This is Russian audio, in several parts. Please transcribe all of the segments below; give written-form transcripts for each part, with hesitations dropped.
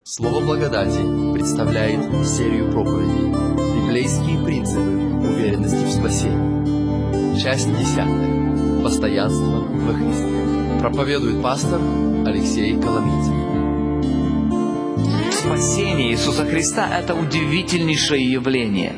Слово благодати представляет серию проповедей «Библейские принципы уверенности в спасении». Часть 10. Постоянство во Христе. Проповедует пастор Алексей Коломийцев. Спасение Иисуса Христа – это удивительнейшее явление.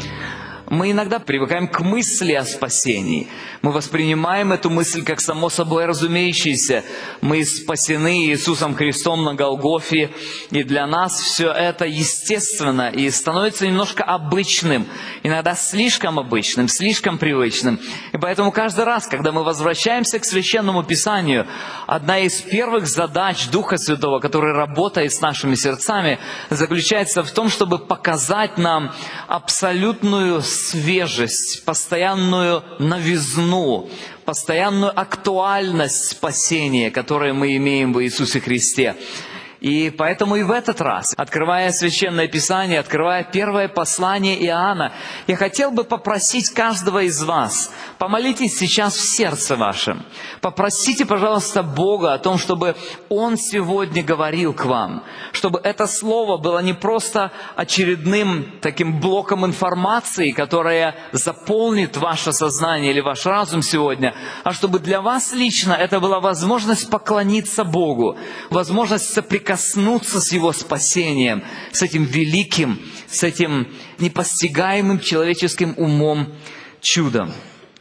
Мы иногда привыкаем к мысли о спасении. Мы воспринимаем эту мысль как само собой разумеющееся. Мы спасены Иисусом Христом на Голгофе, и для нас все это естественно и становится немножко обычным, иногда слишком обычным, слишком привычным. И поэтому каждый раз, когда мы возвращаемся к Священному Писанию, одна из первых задач Духа Святого, который работает с нашими сердцами, заключается в том, чтобы показать нам абсолютную свежесть, постоянную новизну, постоянную актуальность спасения, которое мы имеем в Иисусе Христе. И поэтому и в этот раз, открывая Священное Писание, открывая первое послание Иоанна, я хотел бы попросить каждого из вас, помолитесь сейчас в сердце вашем, попросите, пожалуйста, Бога о том, чтобы Он сегодня говорил к вам, чтобы это слово было не просто очередным таким блоком информации, которая заполнит ваше сознание или ваш разум сегодня, а чтобы для вас лично это была возможность поклониться Богу, возможность соприкоснуться с Его спасением, с этим великим, с этим непостигаемым человеческим умом чудом.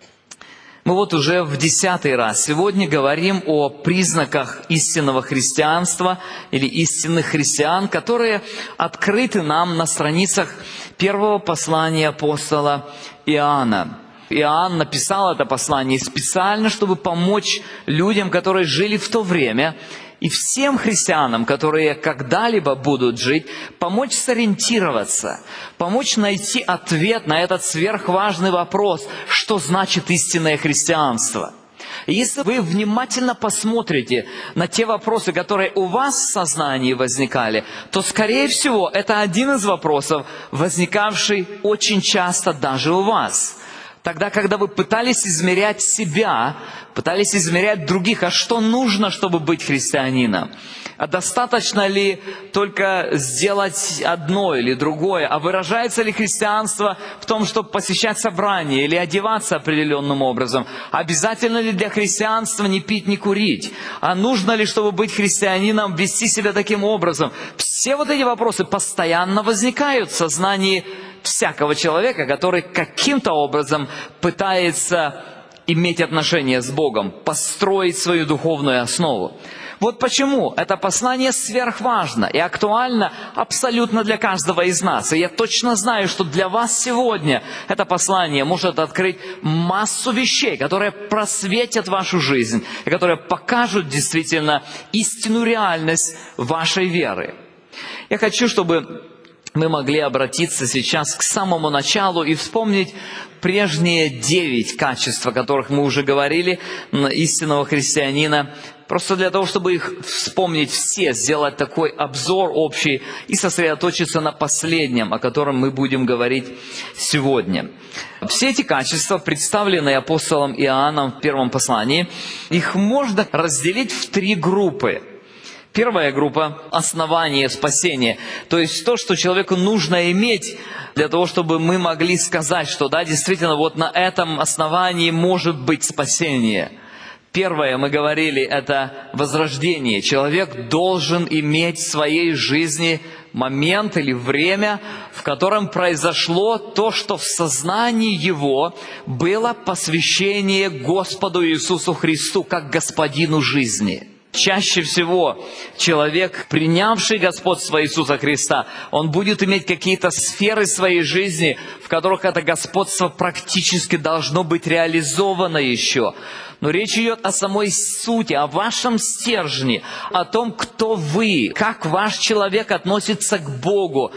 Мы вот уже в 10-й раз сегодня говорим о признаках истинного христианства или истинных христиан, которые открыты нам на страницах первого послания апостола Иоанна. Иоанн написал это послание специально, чтобы помочь людям, которые жили в то время, и всем христианам, которые когда-либо будут жить, помочь сориентироваться, помочь найти ответ на этот сверхважный вопрос, что значит истинное христианство. И если вы внимательно посмотрите на те вопросы, которые у вас в сознании возникали, то, скорее всего, это один из вопросов, возникавший очень часто даже у вас. Тогда, когда вы пытались измерять себя, пытались измерять других, а что нужно, чтобы быть христианином? А достаточно ли только сделать одно или другое? А выражается ли христианство в том, чтобы посещать собрания или одеваться определенным образом? Обязательно ли для христианства не пить, не курить? А нужно ли, чтобы быть христианином, вести себя таким образом? Все вот эти вопросы постоянно возникают в сознании всякого человека, который каким-то образом пытается иметь отношения с Богом, построить свою духовную основу. Вот почему это послание сверхважно и актуально абсолютно для каждого из нас. И я точно знаю, что для вас сегодня это послание может открыть массу вещей, которые просветят вашу жизнь, и которые покажут действительно истинную реальность вашей веры. Я хочу, чтобы мы могли обратиться сейчас к самому началу и вспомнить прежние 9 качеств, о которых мы уже говорили, истинного христианина, просто для того, чтобы их вспомнить все, сделать такой обзор общий и сосредоточиться на последнем, о котором мы будем говорить сегодня. Все эти качества, представленные апостолом Иоанном в первом послании, их можно разделить в 3 группы. Первая группа – основание спасения, то есть то, что человеку нужно иметь для того, чтобы мы могли сказать, что да, действительно, вот на этом основании может быть спасение. Первое, мы говорили, это возрождение. Человек должен иметь в своей жизни момент или время, в котором произошло то, что в сознании его было посвящение Господу Иисусу Христу как Господину жизни. Чаще всего человек, принявший господство Иисуса Христа, он будет иметь какие-то сферы своей жизни, в которых это господство практически должно быть реализовано еще. Но речь идет о самой сути, о вашем стержне, о том, кто вы, как ваш человек относится к Богу.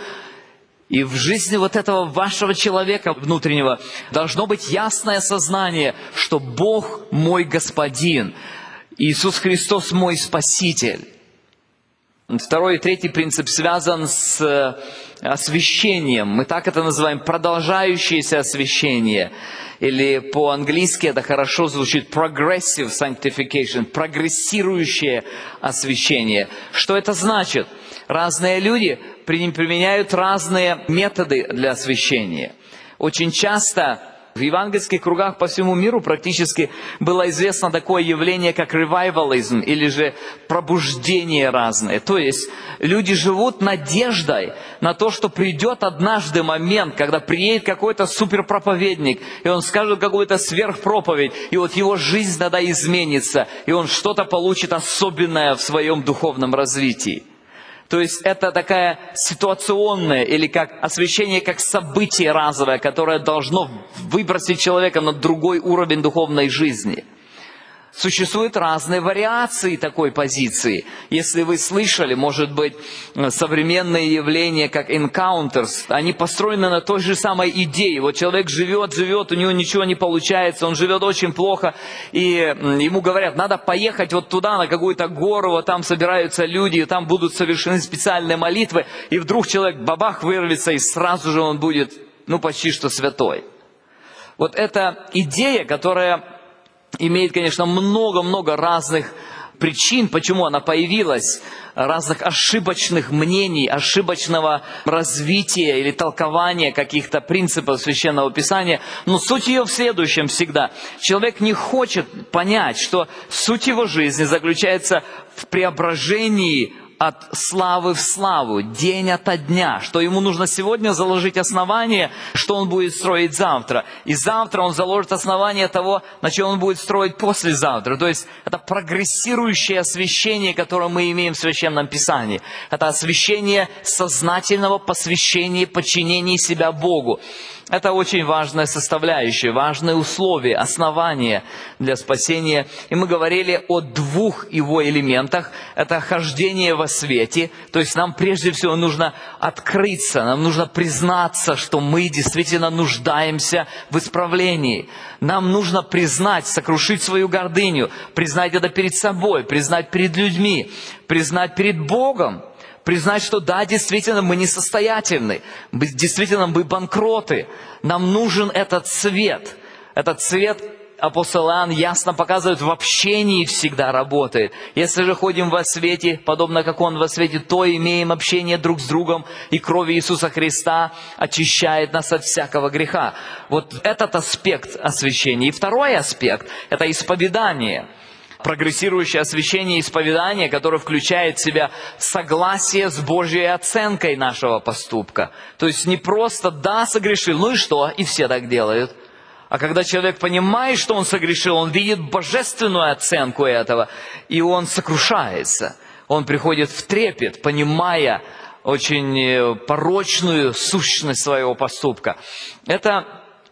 И в жизни вот этого вашего человека внутреннего должно быть ясное сознание, что Бог мой Господин. Иисус Христос мой Спаситель. Второй и третий принцип связан с освящением. Мы так это называем, продолжающееся освящение. Или по-английски это хорошо звучит progressive sanctification, прогрессирующее освящение. Что это значит? Разные люди применяют разные методы для освящения. Очень часто в евангельских кругах по всему миру практически было известно такое явление, как ревайвализм, или же пробуждение разные. То есть люди живут надеждой на то, что придет однажды момент, когда приедет какой-то суперпроповедник, и он скажет какую-то сверхпроповедь, и вот его жизнь тогда изменится, и он что-то получит особенное в своем духовном развитии. То есть это такая ситуационная, или как освящение, как событие разовое, которое должно выбросить человека на другой уровень духовной жизни. Существуют разные вариации такой позиции. Если вы слышали, может быть, современные явления, как encounters, они построены на той же самой идее. Вот человек живет, у него ничего не получается, он живет очень плохо, и ему говорят, надо поехать вот туда, на какую-то гору, вот там собираются люди, и там будут совершены специальные молитвы, и вдруг человек бабах вырвется, и сразу же он будет, почти что святой. Вот эта идея, которая имеет, конечно, много-много разных причин, почему она появилась, разных ошибочных мнений, ошибочного развития или толкования каких-то принципов Священного Писания. Но суть ее в следующем всегда. Человек не хочет понять, что суть его жизни заключается в преображении от славы в славу, день ото дня, что ему нужно сегодня заложить основание, что он будет строить завтра. И завтра он заложит основание того, на чем он будет строить послезавтра. То есть это прогрессирующее освящение, которое мы имеем в Священном Писании. Это освящение сознательного посвящения, подчинения себя Богу. Это очень важная составляющая, важное условие, основание для спасения. И мы говорили о двух его элементах. Это хождение во свете. То есть нам прежде всего нужно открыться, нам нужно признаться, что мы действительно нуждаемся в исправлении. Нам нужно признать, сокрушить свою гордыню, признать это перед собой, признать перед людьми, признать перед Богом. Признать, что да, действительно, мы несостоятельны, действительно, мы банкроты. Нам нужен этот свет. Этот свет апостол Иоанн ясно показывает, в общении всегда работает. Если же ходим во свете, подобно как Он во свете, то имеем общение друг с другом, и кровь Иисуса Христа очищает нас от всякого греха. Вот этот аспект освящения. И второй аспект – это исповедание. Прогрессирующее освящение и исповедание, которое включает в себя согласие с Божьей оценкой нашего поступка. То есть не просто «да, согрешил, ну и что?» И все так делают. А когда человек понимает, что он согрешил, он видит божественную оценку этого, и он сокрушается. Он приходит в трепет, понимая очень порочную сущность своего поступка. Это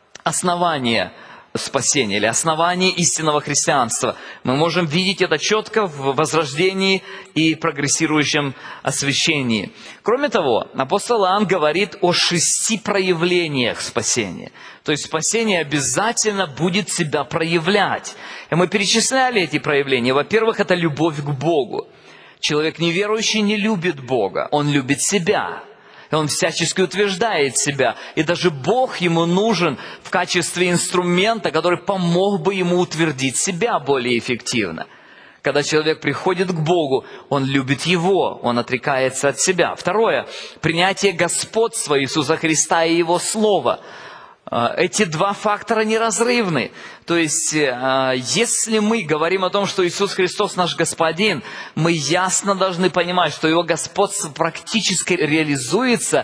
основание спасения или основание истинного христианства. Мы можем видеть это четко в возрождении и прогрессирующем освящении. Кроме того, апостол Иоанн говорит о 6 проявлениях спасения. То есть спасение обязательно будет себя проявлять. И мы перечисляли эти проявления. Во-первых, это любовь к Богу. Человек неверующий не любит Бога, он любит себя. И он всячески утверждает себя. И даже Бог ему нужен в качестве инструмента, который помог бы ему утвердить себя более эффективно. Когда человек приходит к Богу, он любит Его, он отрекается от себя. Второе, принятие господства Иисуса Христа и Его Слова. Эти два фактора неразрывны. То есть, если мы говорим о том, что Иисус Христос наш Господин, мы ясно должны понимать, что Его господство практически реализуется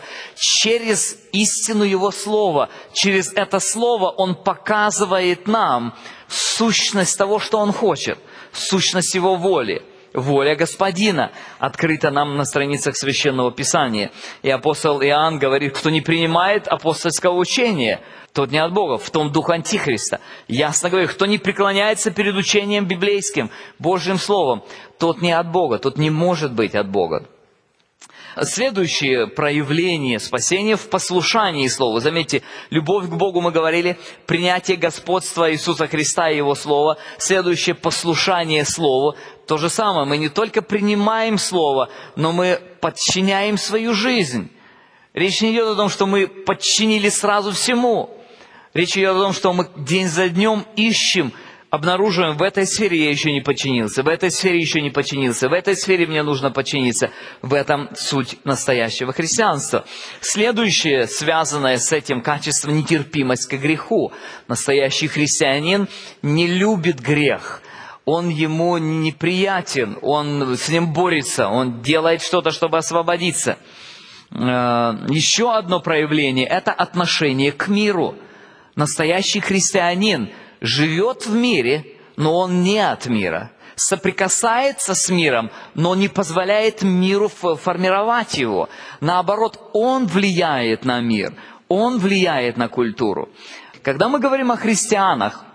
через истину Его Слова. Через это Слово Он показывает нам сущность того, что Он хочет, сущность Его воли. Воля Господина открыта нам на страницах Священного Писания. И апостол Иоанн говорит, кто не принимает апостольского учения, тот не от Бога, в том дух Антихриста. Ясно говорит, кто не преклоняется перед учением библейским, Божьим Словом, тот не от Бога, тот не может быть от Бога. Следующее проявление спасения в послушании Слова. Заметьте, любовь к Богу мы говорили, принятие господства Иисуса Христа и Его Слова. Следующее послушание Слову. То же самое, мы не только принимаем Слово, но мы подчиняем свою жизнь. Речь не идет о том, что мы подчинили сразу всему. Речь идет о том, что мы день за днем ищем обнаруживаем, в этой сфере я еще не подчинился, в этой сфере еще не подчинился, в этой сфере мне нужно подчиниться. В этом суть настоящего христианства. Следующее, связанное с этим качество, нетерпимость к греху. Настоящий христианин не любит грех. Он ему неприятен, он с ним борется, он делает что-то, чтобы освободиться. Еще одно проявление – это отношение к миру. Настоящий христианин живет в мире, но он не от мира. Соприкасается с миром, но не позволяет миру формировать его. Наоборот, он влияет на мир, он влияет на культуру. Когда мы говорим о христианах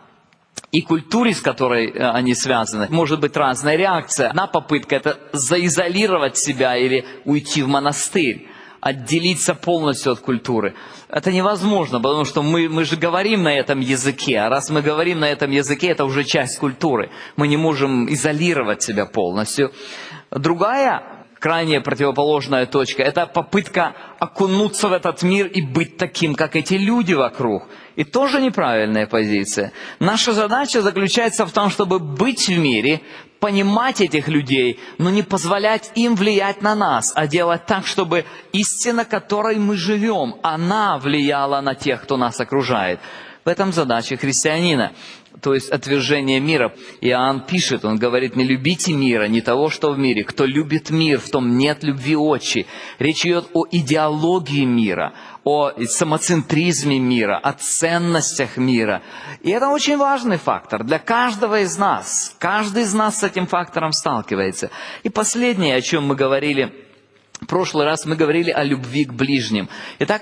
и культуре, с которой они связаны, может быть разная реакция. Одна попытка – это заизолировать себя или уйти в монастырь, отделиться полностью от культуры. Это невозможно, потому что мы же говорим на этом языке, а раз мы говорим на этом языке, это уже часть культуры. Мы не можем изолировать себя полностью. Другая, крайне противоположная точка – это попытка окунуться в этот мир и быть таким, как эти люди вокруг. И тоже неправильная позиция. Наша задача заключается в том, чтобы быть в мире, понимать этих людей, но не позволять им влиять на нас, а делать так, чтобы истина, которой мы живем, она влияла на тех, кто нас окружает. В этом задача христианина, то есть отвержение мира. Иоанн пишет, он говорит: не любите мира, не того, что в мире. Кто любит мир, в том нет любви отчи. Речь идет о идеологии мира, о самоцентризме мира, о ценностях мира. И это очень важный фактор для каждого из нас. Каждый из нас с этим фактором сталкивается. И последнее, о чем мы говорили в прошлый раз, мы говорили о любви к ближним. Итак,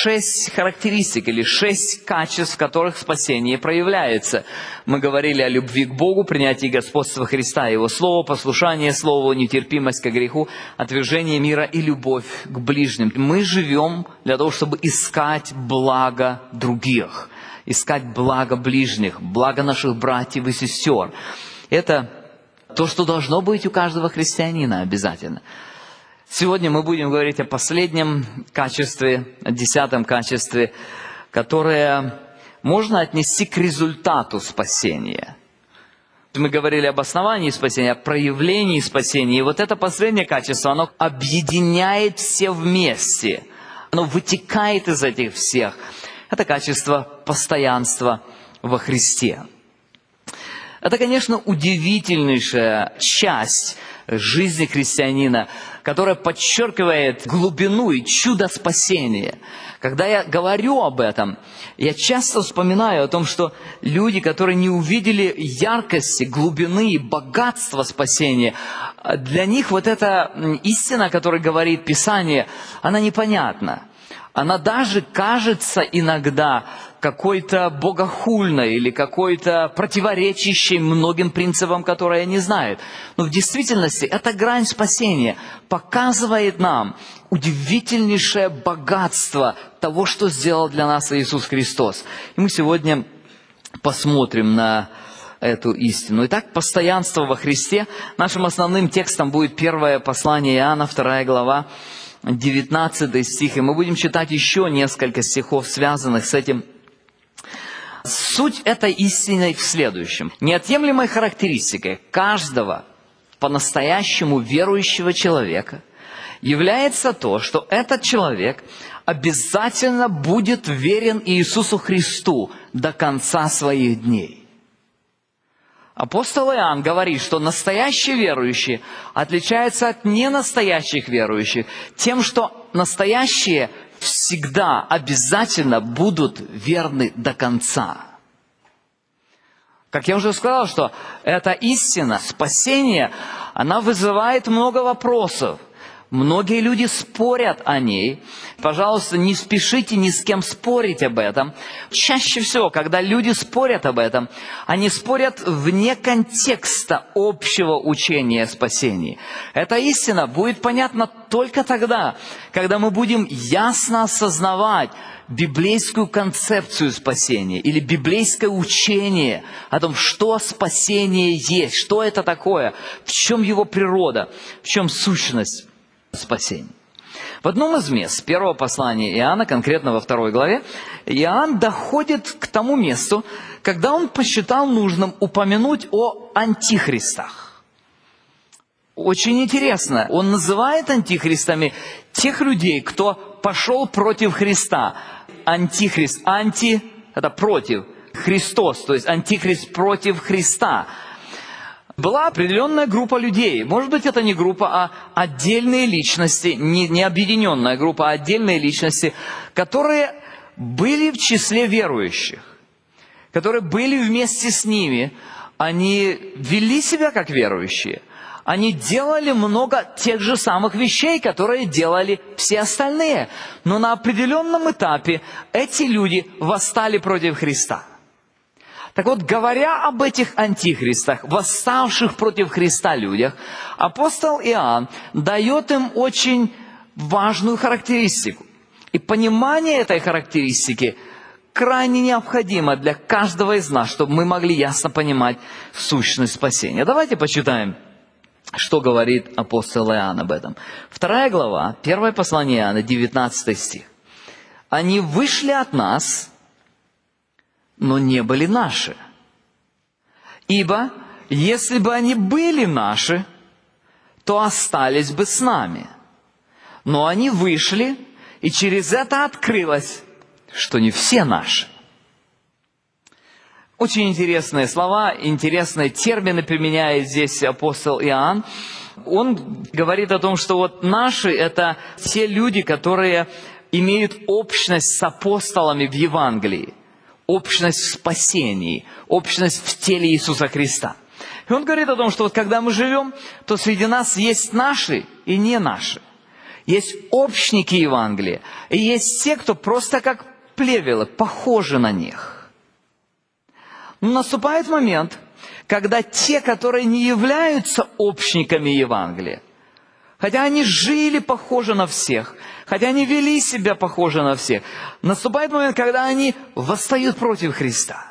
6 характеристик или 6 качеств, в которых спасение проявляется. Мы говорили о любви к Богу, принятии господства Христа, Его Слово, послушание Слову, нетерпимость к греху, отвержение мира и любовь к ближним. Мы живем для того, чтобы искать благо других, искать благо ближних, благо наших братьев и сестер. Это то, что должно быть у каждого христианина обязательно. Сегодня мы будем говорить о последнем качестве, о 10-м качестве, которое можно отнести к результату спасения. Мы говорили об основании спасения, о проявлении спасения. И вот это последнее качество, оно объединяет все вместе. Оно вытекает из этих всех. Это качество постоянства во Христе. Это, конечно, удивительнейшая часть жизни христианина, которая подчеркивает глубину и чудо спасения. Когда я говорю об этом, я часто вспоминаю о том, что люди, которые не увидели яркости, глубины и богатства спасения, для них вот эта истина, о которой говорит Писание, она непонятна. Она даже кажется иногда какой-то богохульной или какой-то противоречащей многим принципам, которые они знают. Но в действительности эта грань спасения показывает нам удивительнейшее богатство того, что сделал для нас Иисус Христос. И мы сегодня посмотрим на эту истину. Итак, постоянство во Христе. Нашим основным текстом будет первое послание Иоанна, 2 глава, 19 стих. И мы будем читать еще несколько стихов, связанных с этим. Суть этой истины в следующем. Неотъемлемой характеристикой каждого по-настоящему верующего человека является то, что этот человек обязательно будет верен Иисусу Христу до конца своих дней. Апостол Иоанн говорит, что настоящие верующие отличаются от ненастоящих верующих тем, что настоящие всегда обязательно будут верны до конца. Как я уже сказал, что эта истина спасения, она вызывает много вопросов. Многие люди спорят о ней. Пожалуйста, не спешите ни с кем спорить об этом. Чаще всего, когда люди спорят об этом, они спорят вне контекста общего учения о спасении. Эта истина будет понятна только тогда, когда мы будем ясно осознавать библейскую концепцию спасения или библейское учение о том, что спасение есть, что это такое, в чем его природа, в чем сущность спасения. В одном из мест первого послания Иоанна, конкретно во 2 главе, Иоанн доходит к тому месту, когда он посчитал нужным упомянуть о антихристах. Очень интересно, он называет антихристами тех людей, кто пошел против Христа. Антихрист, это против, Христос, то есть антихрист против Христа. Была определенная группа людей. Может быть, это не группа, а отдельные личности, не объединенная группа, а отдельные личности, которые были в числе верующих, которые были вместе с ними. Они вели себя как верующие. Они делали много тех же самых вещей, которые делали все остальные. Но на определенном этапе эти люди восстали против Христа. Так вот, говоря об этих антихристах, восставших против Христа людях, апостол Иоанн дает им очень важную характеристику. И понимание этой характеристики крайне необходимо для каждого из нас, чтобы мы могли ясно понимать сущность спасения. Давайте почитаем, что говорит апостол Иоанн об этом. 2 глава, 1 послание Иоанна, 19 стих. «Они вышли от нас, но не были наши. Ибо, если бы они были наши, то остались бы с нами. Но они вышли, и через это открылось, что не все наши». Очень интересные слова, интересные термины применяет здесь апостол Иоанн. Он говорит о том, что вот наши – это те люди, которые имеют общность с апостолами в Евангелии. Общность в спасении, общность в теле Иисуса Христа. И он говорит о том, что вот когда мы живем, то среди нас есть наши и не наши. Есть общники Евангелия, и есть те, кто просто как плевелы, похожи на них. Но наступает момент, когда те, которые не являются общниками Евангелия, хотя они жили похоже на всех, хотя они вели себя похоже на всех, наступает момент, когда они восстают против Христа.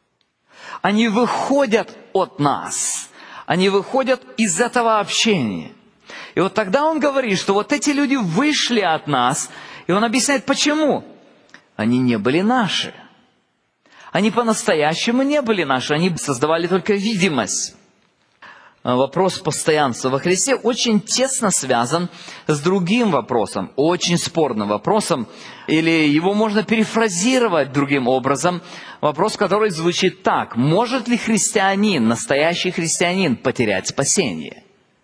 Они выходят от нас. Они выходят из этого общения. И вот тогда он говорит, что вот эти люди вышли от нас, и он объясняет, почему. Они не были наши. Они по-настоящему не были наши, они создавали только видимость. Вопрос постоянства во Христе очень тесно связан с другим вопросом, очень спорным вопросом, или его можно перефразировать другим образом. Вопрос, который звучит так: может ли христианин, настоящий христианин, потерять спасение?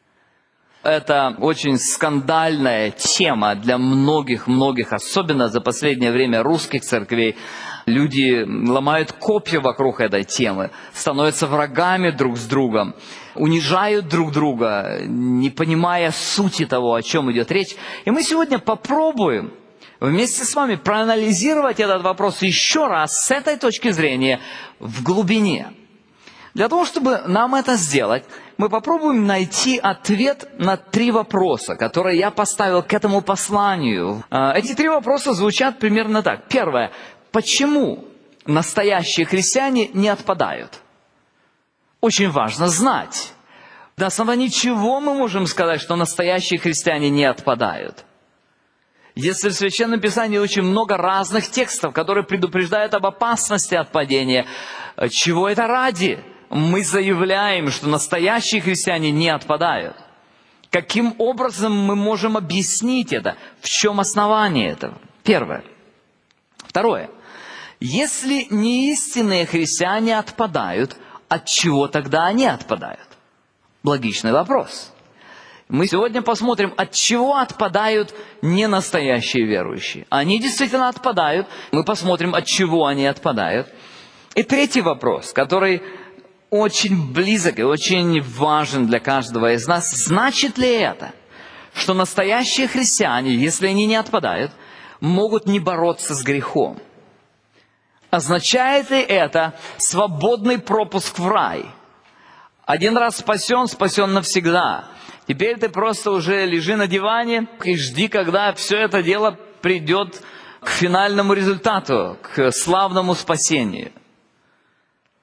Это очень скандальная тема для многих, особенно за последнее время русских церквей. Люди ломают копья вокруг этой темы, становятся врагами друг с другом, унижают друг друга, не понимая сути того, о чем идет речь. И мы сегодня попробуем вместе с вами проанализировать этот вопрос еще раз с этой точки зрения в глубине. Для того, чтобы нам это сделать, мы попробуем найти ответ на 3 вопроса, которые я поставил к этому посланию. Эти 3 вопроса звучат примерно так. Первое. Почему настоящие христиане не отпадают? Очень важно знать, на основании чего мы можем сказать, что настоящие христиане не отпадают. Если в Священном Писании очень много разных текстов, которые предупреждают об опасности отпадения, чего это ради? Мы заявляем, что настоящие христиане не отпадают. Каким образом мы можем объяснить это? В чем основание этого? Первое. Второе. Если неистинные христиане отпадают, от чего тогда они отпадают? Логичный вопрос. Мы сегодня посмотрим, от чего отпадают ненастоящие верующие. Они действительно отпадают. Мы посмотрим, от чего они отпадают. И третий вопрос, который очень близок и очень важен для каждого из нас. Значит ли это, что настоящие христиане, если они не отпадают, могут не бороться с грехом? Означает ли это свободный пропуск в рай? Один раз спасен, спасен навсегда. Теперь ты просто уже лежи на диване и жди, когда все это дело придет к финальному результату, к славному спасению.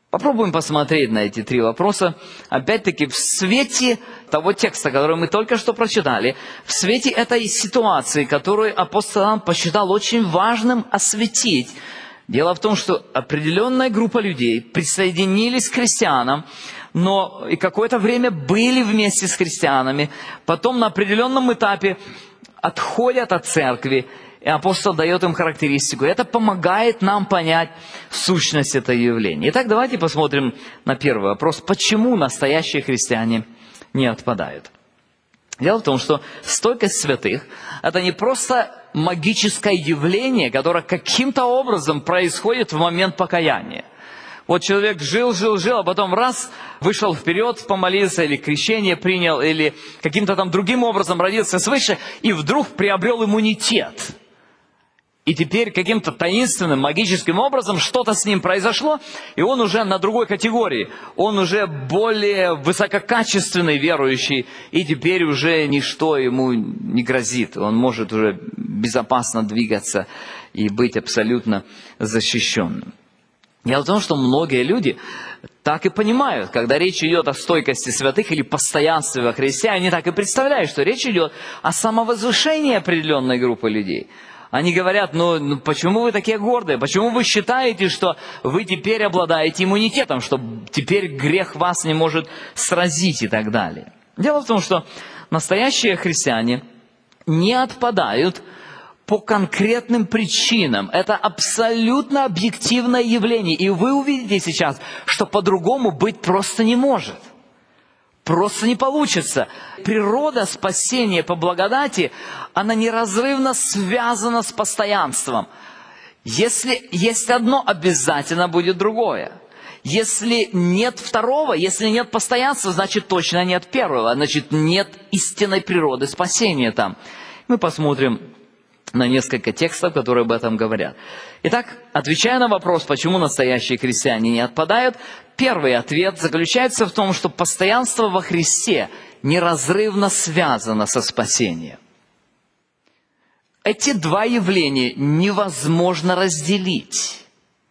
Попробуем посмотреть на эти три вопроса, опять-таки, в свете того текста, который мы только что прочитали, в свете этой ситуации, которую апостол Иоанн посчитал очень важным осветить. Дело в том, что определенная группа людей присоединились к христианам, но и какое-то время были вместе с христианами, потом на определенном этапе отходят от церкви, и апостол дает им характеристику. Это помогает нам понять сущность этого явления. Итак, давайте посмотрим на первый вопрос. Почему настоящие христиане не отпадают? Дело в том, что стойкость святых – это не просто магическое явление, которое каким-то образом происходит в момент покаяния. Вот человек жил, а потом раз, вышел вперед, помолился, или крещение принял, или каким-то там другим образом родился свыше, и вдруг приобрел иммунитет. И теперь каким-то таинственным, магическим образом что-то с ним произошло, и он уже на другой категории. Он уже более высококачественный верующий, и теперь уже ничто ему не грозит. Он может уже безопасно двигаться и быть абсолютно защищенным. Дело в том, что многие люди так и понимают, когда речь идет о стойкости святых или постоянстве во Христе, они так и представляют, что речь идет о самовозвышении определенной группы людей. Они говорят, ну почему вы такие гордые? Почему вы считаете, что вы теперь обладаете иммунитетом, что теперь грех вас не может сразить и так далее? Дело в том, что настоящие христиане не отпадают по конкретным причинам. Это абсолютно объективное явление. И вы увидите сейчас, что по-другому быть просто не может. Просто не получится. Природа спасения по благодати, она неразрывно связана с постоянством. Если есть одно, обязательно будет другое. Если нет второго, если нет постоянства, значит точно нет первого. Значит нет истинной природы спасения там. Мы посмотрим на несколько текстов, которые об этом говорят. Итак, отвечая на вопрос, почему настоящие христиане не отпадают, первый ответ заключается в том, что постоянство во Христе неразрывно связано со спасением. Эти два явления невозможно разделить.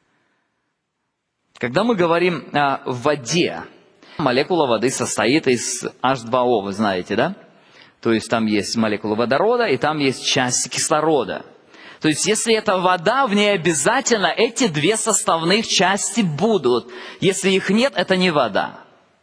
Когда мы говорим о воде, молекула воды состоит из H2O, вы знаете, да? То есть там есть молекула водорода, и там есть часть кислорода. То есть если это вода, в ней обязательно эти две составных части будут. Если их нет, это не вода.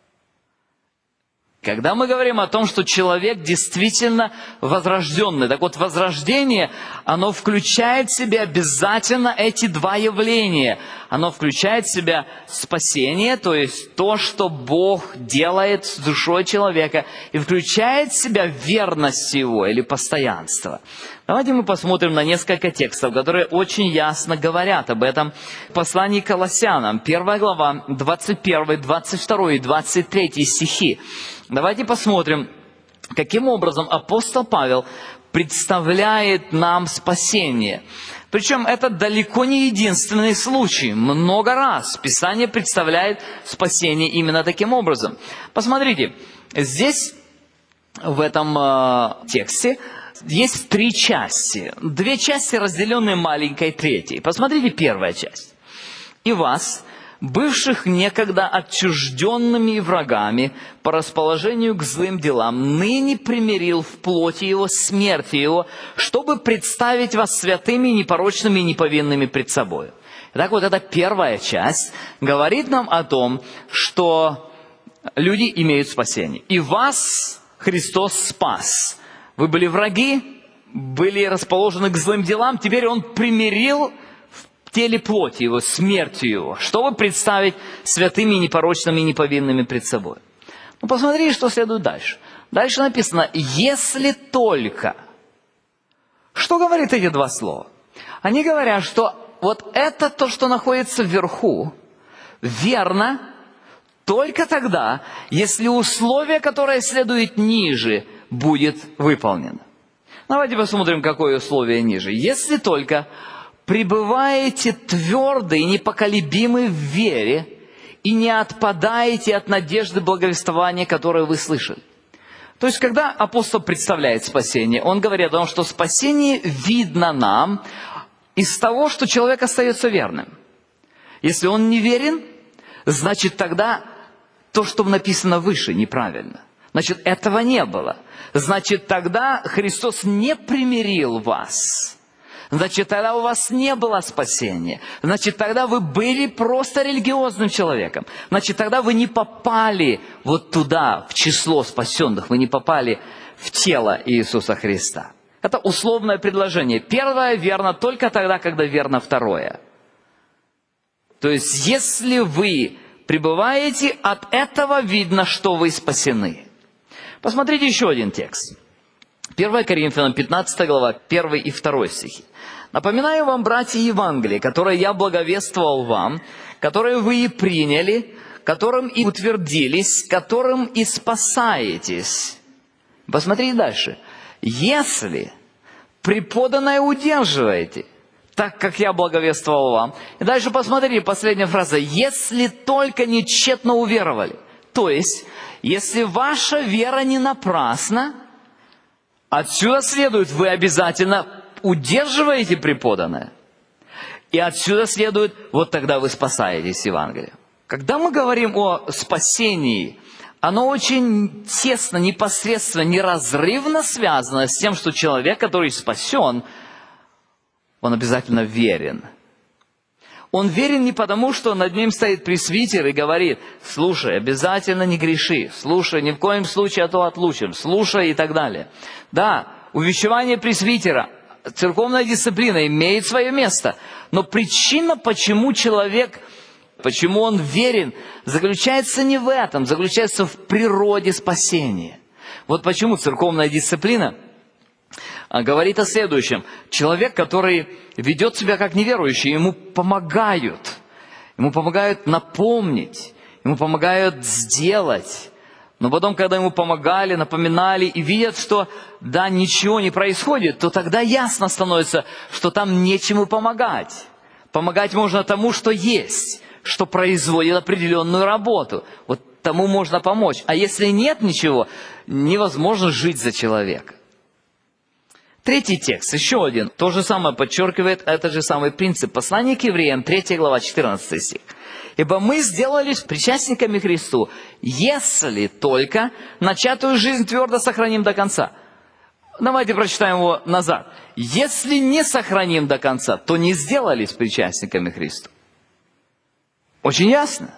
Когда мы говорим о том, что человек действительно возрожденный, так вот возрождение, оно включает в себя обязательно эти два явления. Оно включает в себя спасение, то есть то, что Бог делает с душой человека, и включает в себя верность его или постоянство. Давайте мы посмотрим на несколько текстов, которые очень ясно говорят об этом. Послание к Колоссянам, 1 глава, 21, 22 и 23 стихи. Давайте посмотрим, каким образом апостол Павел представляет нам спасение. Причем это далеко не единственный случай. Много раз Писание представляет спасение именно таким образом. Посмотрите, здесь, в этом тексте, есть три части. Две части, разделенные маленькой третьей. Посмотрите первая часть. «И вас, бывших некогда отчужденными и врагами по расположению к злым делам, ныне примирил в плоти его, смерти его, чтобы представить вас святыми, непорочными и неповинными пред собой». Итак, вот эта первая часть говорит нам о том, что люди имеют спасение. «И вас Христос спас». Вы были враги, были расположены к злым делам, теперь Он примирил в теле плоти его, смертью его, чтобы представить святыми, непорочными и неповинными пред собой. Ну, посмотрите, что следует дальше. Дальше написано «если только». Что говорит эти два слова? Они говорят, что вот это то, что находится вверху, верно только тогда, если условие, которое следует ниже, будет выполнено. Давайте посмотрим, какое условие ниже. «Если только пребываете твердо и непоколебимы в вере и не отпадаете от надежды благовествования, которое вы слышали». То есть, когда апостол представляет спасение, он говорит о том, что спасение видно нам из того, что человек остается верным. Если он не верен, значит тогда то, что написано выше, неправильно. Значит, этого не было. Значит, тогда Христос не примирил вас. Значит, тогда у вас не было спасения. Значит, тогда вы были просто религиозным человеком. Значит, тогда вы не попали вот туда, в число спасенных. Вы не попали в тело Иисуса Христа. Это условное предложение. Первое верно только тогда, когда верно второе. То есть, если вы пребываете, от этого видно, что вы спасены. Посмотрите еще один текст. 1 Коринфянам 15 глава, 1 и 2 стихи. «Напоминаю вам, братья, Евангелие, которое я благовествовал вам, которое вы и приняли, которым и утвердились, которым и спасаетесь». Посмотрите дальше. «Если преподанное удерживаете, так как я благовествовал вам». И дальше посмотрите, последняя фраза. «Если только не тщетно уверовали». То есть, если ваша вера не напрасна, отсюда следует, вы обязательно удерживаете преподанное. И отсюда следует, вот тогда вы спасаетесь Евангелием. Когда мы говорим о спасении, оно очень тесно, непосредственно, неразрывно связано с тем, что человек, который спасен, он обязательно верен. Он верен не потому, что над ним стоит пресвитер и говорит: слушай, обязательно не греши, слушай, ни в коем случае, а то отлучим, слушай и так далее. Да, увещевание пресвитера, церковная дисциплина имеет свое место, но причина, почему человек, почему он верен, заключается не в этом, заключается в природе спасения. Вот почему церковная дисциплина говорит о следующем. Человек, который ведет себя как неверующий, ему помогают напомнить, ему помогают сделать. Но потом, когда ему помогали, напоминали и видят, что да, ничего не происходит, то тогда ясно становится, что там нечему помогать. Помогать можно тому, что есть, что производит определенную работу. Вот тому можно помочь. А если нет ничего, невозможно жить за человека. Третий текст, еще один, то же самое подчеркивает этот же самый принцип. Послание к евреям, 3 глава, 14 стих. «Ибо мы сделались причастниками Христу, если только начатую жизнь твердо сохраним до конца». Давайте прочитаем его назад. «Если не сохраним до конца, то не сделались причастниками Христу». Очень ясно.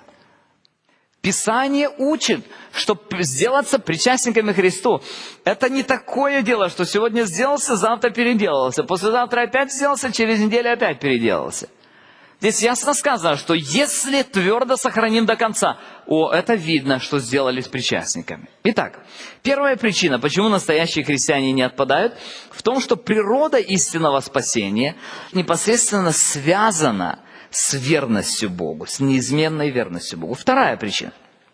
Писание учит, что сделаться причастниками Христу, это не такое дело, что сегодня сделался, завтра переделался, послезавтра опять сделался, через неделю опять переделался. Здесь ясно сказано, что если твердо сохраним до конца, это видно, что сделались причастниками. Итак, первая причина, почему настоящие христиане не отпадают, в том, что природа истинного спасения непосредственно связана с верностью Богу, с неизменной верностью Богу. Вторая причина.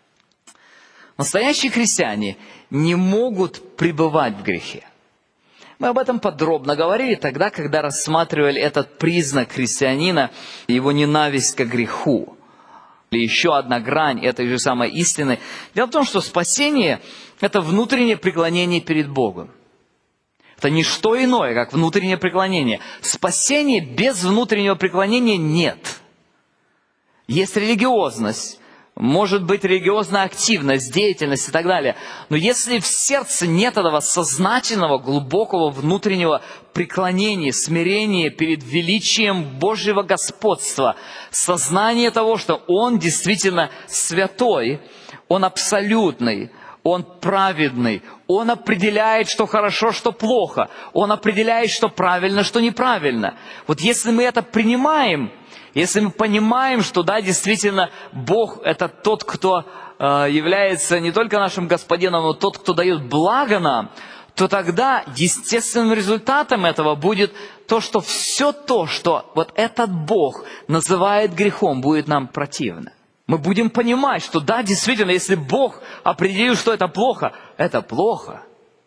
Настоящие христиане не могут пребывать в грехе. Мы об этом подробно говорили тогда, когда рассматривали этот признак христианина, его ненависть к греху. Или еще одна грань этой же самой истины. Дело в том, что спасение – это внутреннее преклонение перед Богом. Это не что иное, как внутреннее преклонение. Спасения без внутреннего преклонения нет. Есть религиозность, может быть религиозная активность, деятельность и так далее. Но если в сердце нет этого сознательного, глубокого внутреннего преклонения, смирения перед величием Божьего господства, сознание того, что Он действительно святой, Он абсолютный, Он праведный, Он определяет, что хорошо, что плохо. Он определяет, что правильно, что неправильно. Вот если мы это принимаем, если мы понимаем, что да, действительно, Бог – это тот, кто является не только нашим Господином, но тот, кто дает благо нам, то тогда естественным результатом этого будет то, что все то, что вот этот Бог называет грехом, будет нам противно. Мы будем понимать, что да, действительно, если Бог определил, что это плохо, это плохо.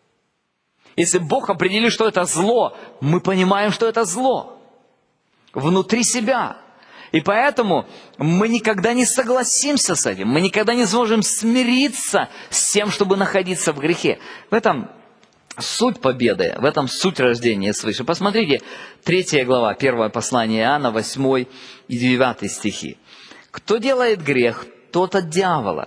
Если Бог определил, что это зло, мы понимаем, что это зло. Внутри себя. И поэтому мы никогда не согласимся с этим. Мы никогда не сможем смириться с тем, чтобы находиться в грехе. В этом суть победы, в этом суть рождения свыше. Посмотрите, 3 глава, 1 послание Иоанна, 8 и 9 стихи. «Кто делает грех, тот от дьявола.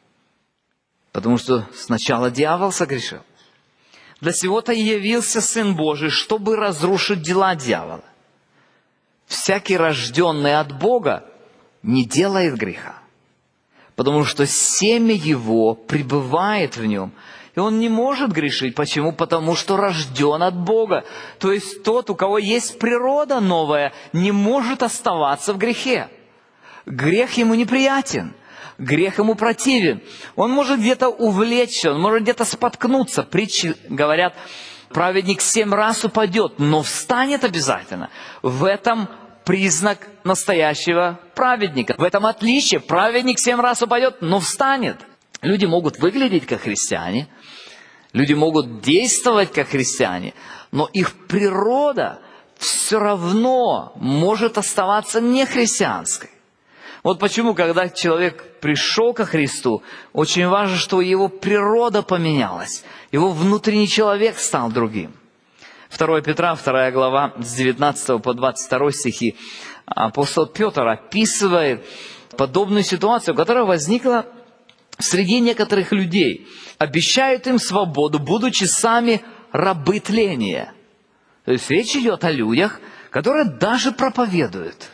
Потому что сначала дьявол согрешил. Для сего-то и явился Сын Божий, чтобы разрушить дела дьявола. Всякий, рожденный от Бога, не делает греха, потому что семя его пребывает в нем, и он не может грешить. Почему? Потому что рожден от Бога. То есть тот, у кого есть природа новая, не может оставаться в грехе. Грех ему неприятен, грех ему противен. Он может где-то увлечься, он может где-то споткнуться. Притчи говорят, праведник 7 раз упадет, но встанет обязательно. В этом признак настоящего праведника. В этом отличие. Праведник 7 раз упадет, но встанет. Люди могут выглядеть как христиане, люди могут действовать как христиане, но их природа все равно может оставаться не христианской. Вот почему, когда человек пришел ко Христу, очень важно, что его природа поменялась, его внутренний человек стал другим. 2 Петра, 2 глава, с 19 по 22 стихи, апостол Петр описывает подобную ситуацию, которая возникла среди некоторых людей. Обещают им свободу, будучи сами рабы тления. То есть речь идет о людях, которые даже проповедуют,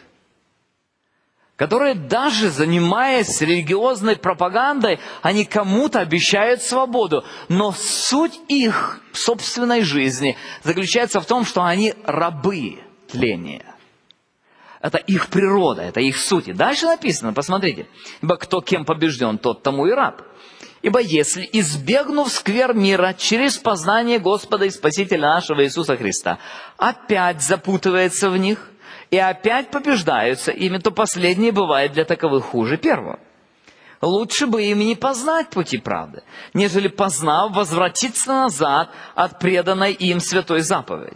которые даже, занимаясь религиозной пропагандой, они кому-то обещают свободу. Но суть их собственной жизни заключается в том, что они рабы тления. Это их природа, это их суть. И дальше написано, посмотрите. «Ибо кто кем побежден, тот тому и раб. Ибо если, избегнув сквер мира через познание Господа и Спасителя нашего Иисуса Христа, опять запутывается в них, и опять побеждаются ими, то последнее бывает для таковых хуже первого. Лучше бы им не познать пути правды, нежели, познав, возвратиться назад от преданной им святой заповеди».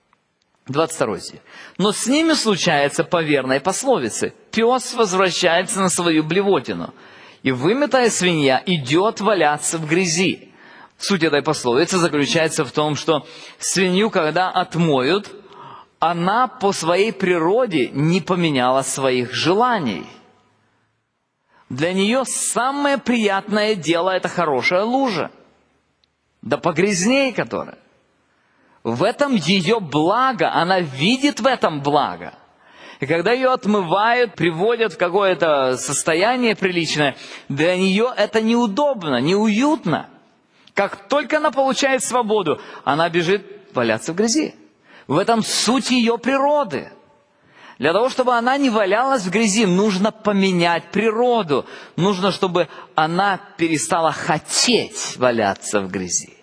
22 стих. «Но с ними случается по верной пословице: пес возвращается на свою блевотину, и выметая свинья идет валяться в грязи». Суть этой пословицы заключается в том, что свинью, когда отмоют, она по своей природе не поменяла своих желаний. Для нее самое приятное дело – это хорошая лужа, да погрязнее которая. В этом ее благо, она видит в этом благо. И когда ее отмывают, приводят в какое-то состояние приличное, для нее это неудобно, неуютно. Как только она получает свободу, она бежит валяться в грязи. В этом суть ее природы. Для того, чтобы она не валялась в грязи, нужно поменять природу. Нужно, чтобы она перестала хотеть валяться в грязи.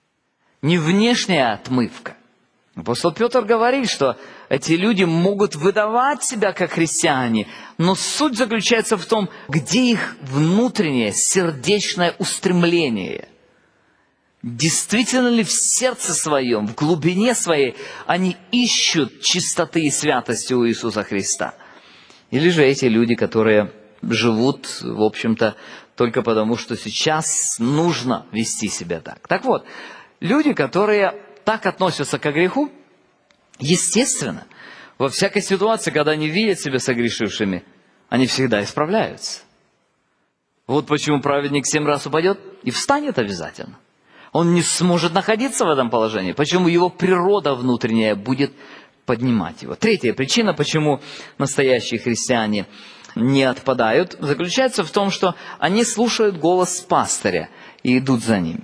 Не внешняя отмывка. Апостол Петр говорит, что эти люди могут выдавать себя как христиане, но суть заключается в том, где их внутреннее сердечное устремление. Действительно ли в сердце своем, в глубине своей они ищут чистоты и святости у Иисуса Христа? Или же эти люди, которые живут, в общем-то, только потому, что сейчас нужно вести себя так? Так вот, люди, которые так относятся к греху, естественно, во всякой ситуации, когда они видят себя согрешившими, они всегда исправляются. Вот почему праведник 7 раз упадет и встанет обязательно. Он не сможет находиться в этом положении. Почему его природа внутренняя будет поднимать его. Третья причина, почему настоящие христиане не отпадают, заключается в том, что они слушают голос пастыря и идут за ним.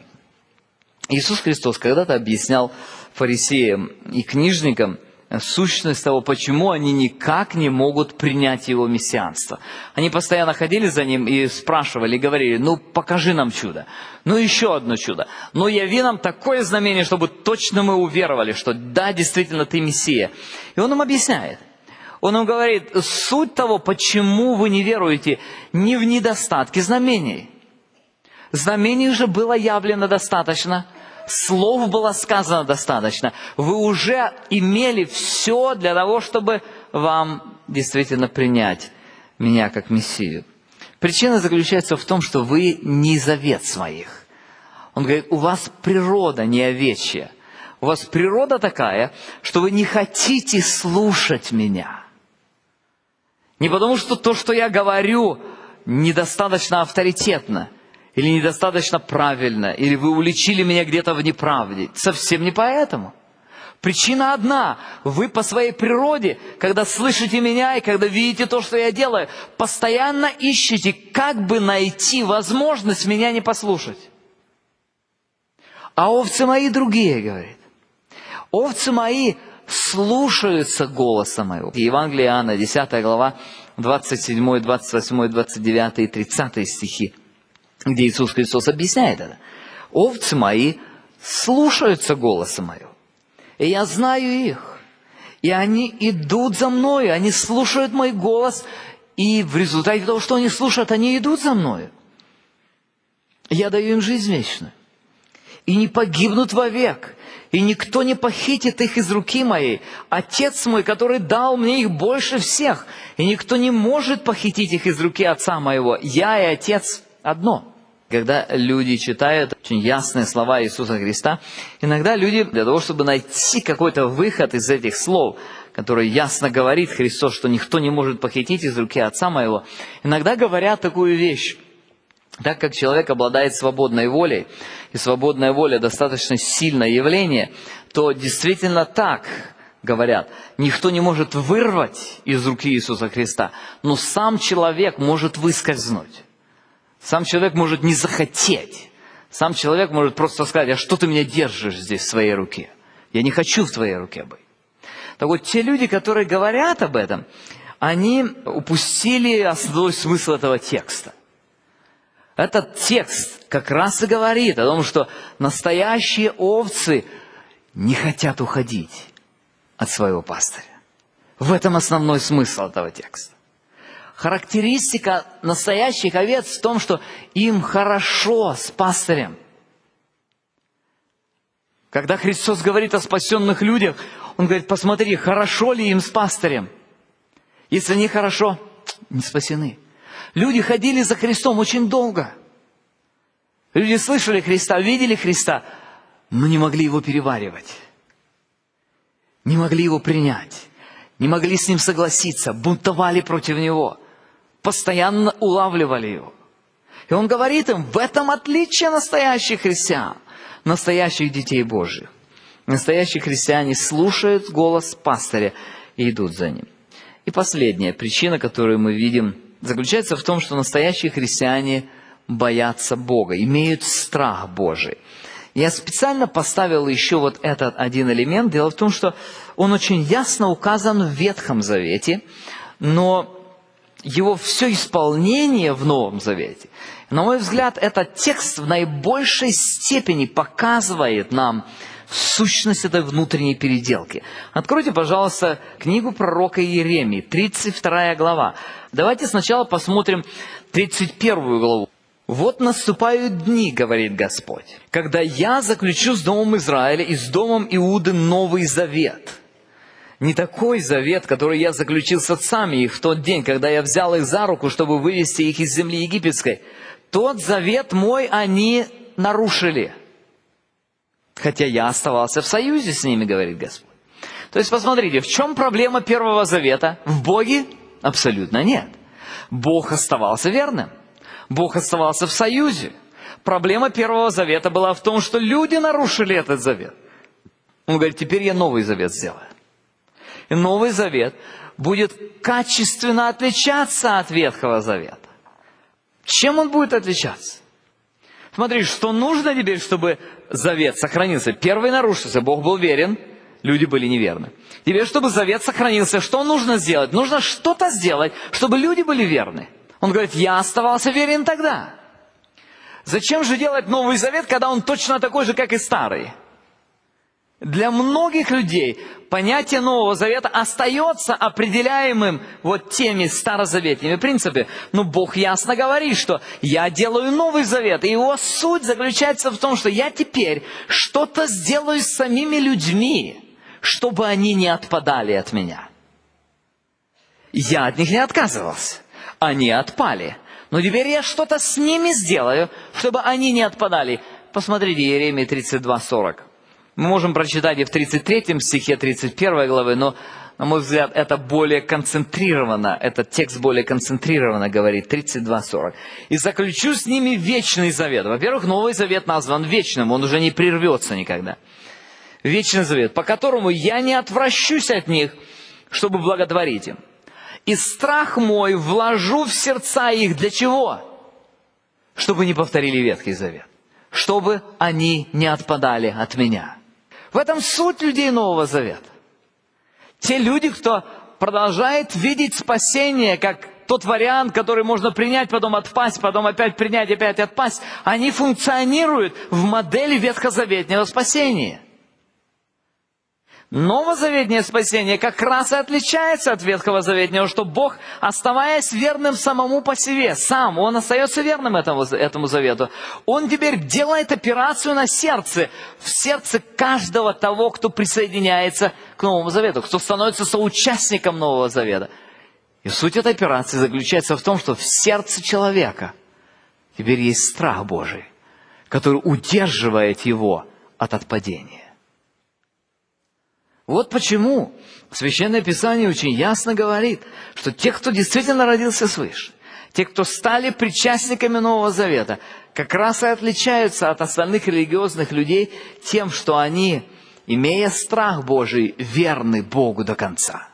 Иисус Христос когда-то объяснял фарисеям и книжникам сущность того, почему они никак не могут принять его мессианство. Они постоянно ходили за ним и спрашивали, говорили: ну покажи нам чудо, ну еще одно чудо, ну яви нам такое знамение, чтобы точно мы уверовали, что да, действительно ты Мессия. И он им объясняет. Он им говорит, суть того, почему вы не веруете, не в недостатке знамений. Знамений же было явлено достаточно, слов было сказано достаточно. Вы уже имели все для того, чтобы вам действительно принять меня как Мессию. Причина заключается в том, что вы не из овец своих. Он говорит, у вас природа не овечья. У вас природа такая, что вы не хотите слушать меня. Не потому, что то, что я говорю, недостаточно авторитетно, или недостаточно правильно, или вы уличили меня где-то в неправде. Совсем не поэтому. Причина одна. Вы по своей природе, когда слышите меня и когда видите то, что я делаю, постоянно ищете, как бы найти возможность меня не послушать. А овцы мои другие, говорит. Овцы мои слушаются голоса моего. Евангелие Иоанна, 10 глава, 27, 28, 29 и 30 стихи, где Иисус Христос объясняет это. Овцы мои слушаются голоса моего. И я знаю их. И они идут за мною, они слушают мой голос. И в результате того, что они слушают, они идут за мною. Я даю им жизнь вечную. И не погибнут вовек. И никто не похитит их из руки моей. Отец мой, который дал мне их больше всех. И никто не может похитить их из руки Отца моего. Я и Отец одно. Когда люди читают очень ясные слова Иисуса Христа, иногда люди для того, чтобы найти какой-то выход из этих слов, который ясно говорит Христос, что никто не может похитить из руки Отца моего, иногда говорят такую вещь. Так как человек обладает свободной волей, и свободная воля достаточно сильное явление, то действительно так говорят. Никто не может вырвать из руки Иисуса Христа, но сам человек может выскользнуть. Сам человек может не захотеть. Сам человек может просто сказать: а что ты меня держишь здесь в своей руке? Я не хочу в твоей руке быть. Так вот, те люди, которые говорят об этом, они упустили основной смысл этого текста. Этот текст как раз и говорит о том, что настоящие овцы не хотят уходить от своего пастыря. В этом основной смысл этого текста. Характеристика настоящих овец в том, что им хорошо с пастырем. Когда Христос говорит о спасенных людях, Он говорит: посмотри, хорошо ли им с пастырем. Если нехорошо, не спасены. Люди ходили за Христом очень долго. Люди слышали Христа, видели Христа, но не могли Его переваривать. Не могли Его принять. Не могли с Ним согласиться. Бунтовали против Него. Постоянно улавливали Его. И Он говорит им: в этом отличие настоящих христиан, настоящих детей Божьих. Настоящие христиане слушают голос пастыря и идут за Ним. И последняя причина, которую мы видим, заключается в том, что настоящие христиане боятся Бога, имеют страх Божий. Я специально поставил еще вот этот один элемент. Дело в том, что он очень ясно указан в Ветхом Завете, но его все исполнение в Новом Завете, на мой взгляд, этот текст в наибольшей степени показывает нам сущность этой внутренней переделки. Откройте, пожалуйста, книгу пророка Иеремии, 32 глава. Давайте сначала посмотрим 31 главу. «Вот наступают дни, говорит Господь, когда я заключу с домом Израиля и с домом Иуды новый завет. Не такой завет, который я заключил с отцами их в тот день, когда я взял их за руку, чтобы вывести их из земли египетской. Тот завет мой они нарушили, хотя я оставался в союзе с ними, говорит Господь». То есть, посмотрите, в чем проблема Первого Завета? В Боге? Абсолютно нет. Бог оставался верным. Бог оставался в союзе. Проблема Первого Завета была в том, что люди нарушили этот завет. Он говорит: теперь я новый завет сделаю. И Новый Завет будет качественно отличаться от Ветхого Завета. Чем он будет отличаться? Смотри, что нужно теперь, чтобы завет сохранился? Первый нарушился, Бог был верен, люди были неверны. Теперь, чтобы завет сохранился, что нужно сделать? Нужно что-то сделать, чтобы люди были верны. Он говорит: я оставался верен тогда. Зачем же делать Новый Завет, когда он точно такой же, как и Старый? Для многих людей понятие Нового Завета остается определяемым вот теми старозаветными принципами. Но Бог ясно говорит, что я делаю Новый Завет. И его суть заключается в том, что я теперь что-то сделаю с самими людьми, чтобы они не отпадали от меня. Я от них не отказывался. Они отпали. Но теперь я что-то с ними сделаю, чтобы они не отпадали. Посмотрите, Иеремия 32:40. Мы можем прочитать и в 33 стихе 31 главы, но на мой взгляд, это более концентрированно, этот текст более концентрированно говорит, 32:40. «И заключу с ними вечный завет». Во-первых, Новый Завет назван вечным, он уже не прервется никогда. Вечный завет, по которому я не отвращусь от них, чтобы благотворить им. И страх мой вложу в сердца их для чего? Чтобы не повторили Ветхий Завет. Чтобы они не отпадали от меня. В этом суть людей Нового Завета. Те люди, кто продолжает видеть спасение как тот вариант, который можно принять, потом отпасть, потом опять принять, опять отпасть, они функционируют в модели ветхозаветного спасения. Новозаветное спасение как раз и отличается от ветхозаветного, что Бог, оставаясь верным самому по себе, сам, Он остается верным этому завету. Он теперь делает операцию на сердце, в сердце каждого того, кто присоединяется к Новому Завету, кто становится соучастником Нового Завета. И суть этой операции заключается в том, что в сердце человека теперь есть страх Божий, который удерживает его от отпадения. Вот почему Священное Писание очень ясно говорит, что те, кто действительно родился свыше, те, кто стали причастниками Нового Завета, как раз и отличаются от остальных религиозных людей тем, что они, имея страх Божий, верны Богу до конца.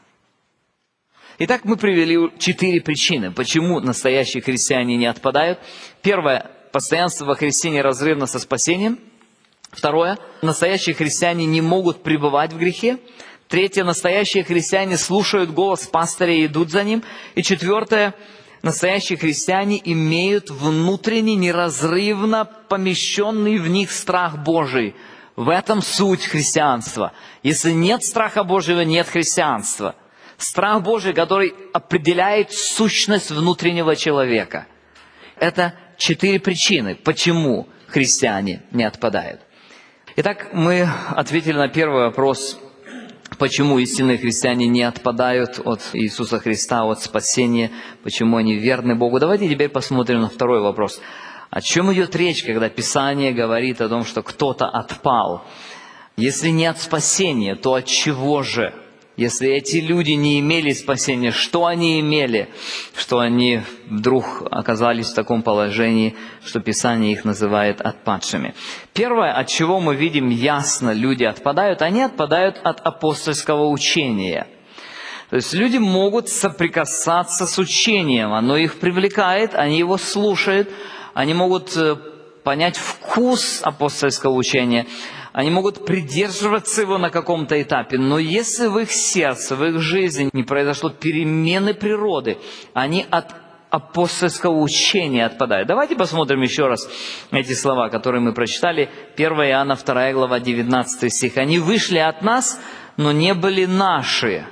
Итак, мы привели 4 причины, почему настоящие христиане не отпадают. Первое, постоянство во Христе неразрывно со спасением. Второе, настоящие христиане не могут пребывать в грехе. Третье, настоящие христиане слушают голос пастыря и идут за ним. И четвертое, настоящие христиане имеют внутренне неразрывно помещенный в них страх Божий. В этом суть христианства. Если нет страха Божьего, нет христианства. Страх Божий, который определяет сущность внутреннего человека. Это 4 причины, почему христиане не отпадают. Итак, мы ответили на первый вопрос, почему истинные христиане не отпадают от Иисуса Христа, от спасения, почему они верны Богу. Давайте теперь посмотрим на второй вопрос. О чем идет речь, когда Писание говорит о том, что кто-то отпал? Если не от спасения, то от чего же? Если эти люди не имели спасения, что они имели, что они вдруг оказались в таком положении, что Писание их называет отпадшими? Первое, от чего мы видим ясно, люди отпадают, они отпадают от апостольского учения. То есть люди могут соприкасаться с учением, оно их привлекает, они его слушают, они могут понять вкус апостольского учения, они могут придерживаться его на каком-то этапе, но если в их сердце, в их жизни не произошло перемены природы, они от апостольского учения отпадают. Давайте посмотрим еще раз эти слова, которые мы прочитали. 1 Иоанна 2 глава 19 стих. «Они вышли от нас, но не были наши.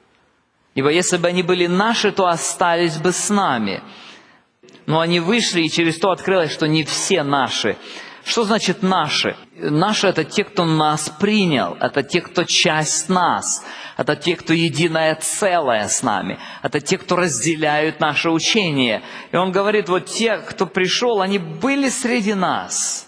Ибо если бы они были наши, то остались бы с нами. Но они вышли, и через то открылось, что не все наши». Что значит «наши»? Наши – это те, кто нас принял, это те, кто часть нас, это те, кто единое целое с нами, это те, кто разделяют наше учение. И он говорит, вот те, кто пришел, они были среди нас.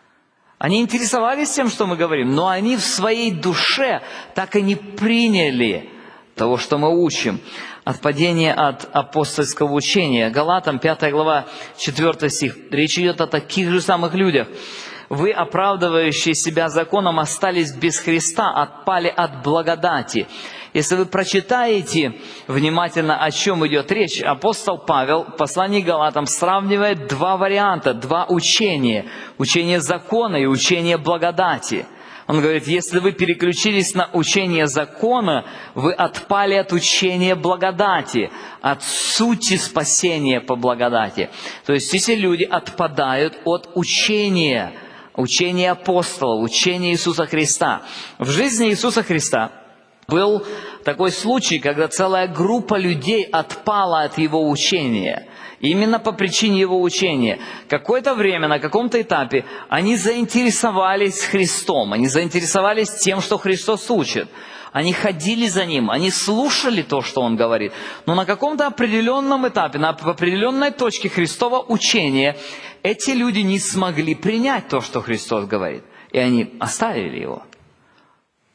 Они интересовались тем, что мы говорим, но они в своей душе так и не приняли того, что мы учим. Отпадение от апостольского учения. Галатам 5 глава 4 стих. Речь идет о таких же самых людях. «Вы, оправдывающие себя законом, остались без Христа, отпали от благодати». Если вы прочитаете внимательно, о чем идет речь, апостол Павел в послании к Галатам сравнивает 2 варианта, 2 учения. Учение закона и учение благодати. Он говорит, если вы переключились на учение закона, вы отпали от учения благодати, от сути спасения по благодати. То есть эти люди отпадают от учения апостолов, учения Иисуса Христа. В жизни Иисуса Христа был такой случай, когда целая группа людей отпала от Его учения. Именно по причине Его учения. Какое-то время, на каком-то этапе, они заинтересовались Христом, они заинтересовались тем, что Христос учит. Они ходили за Ним, они слушали то, что Он говорит. Но на каком-то определенном этапе, на определенной точке Христова учения, эти люди не смогли принять то, что Христос говорит. И они оставили Его.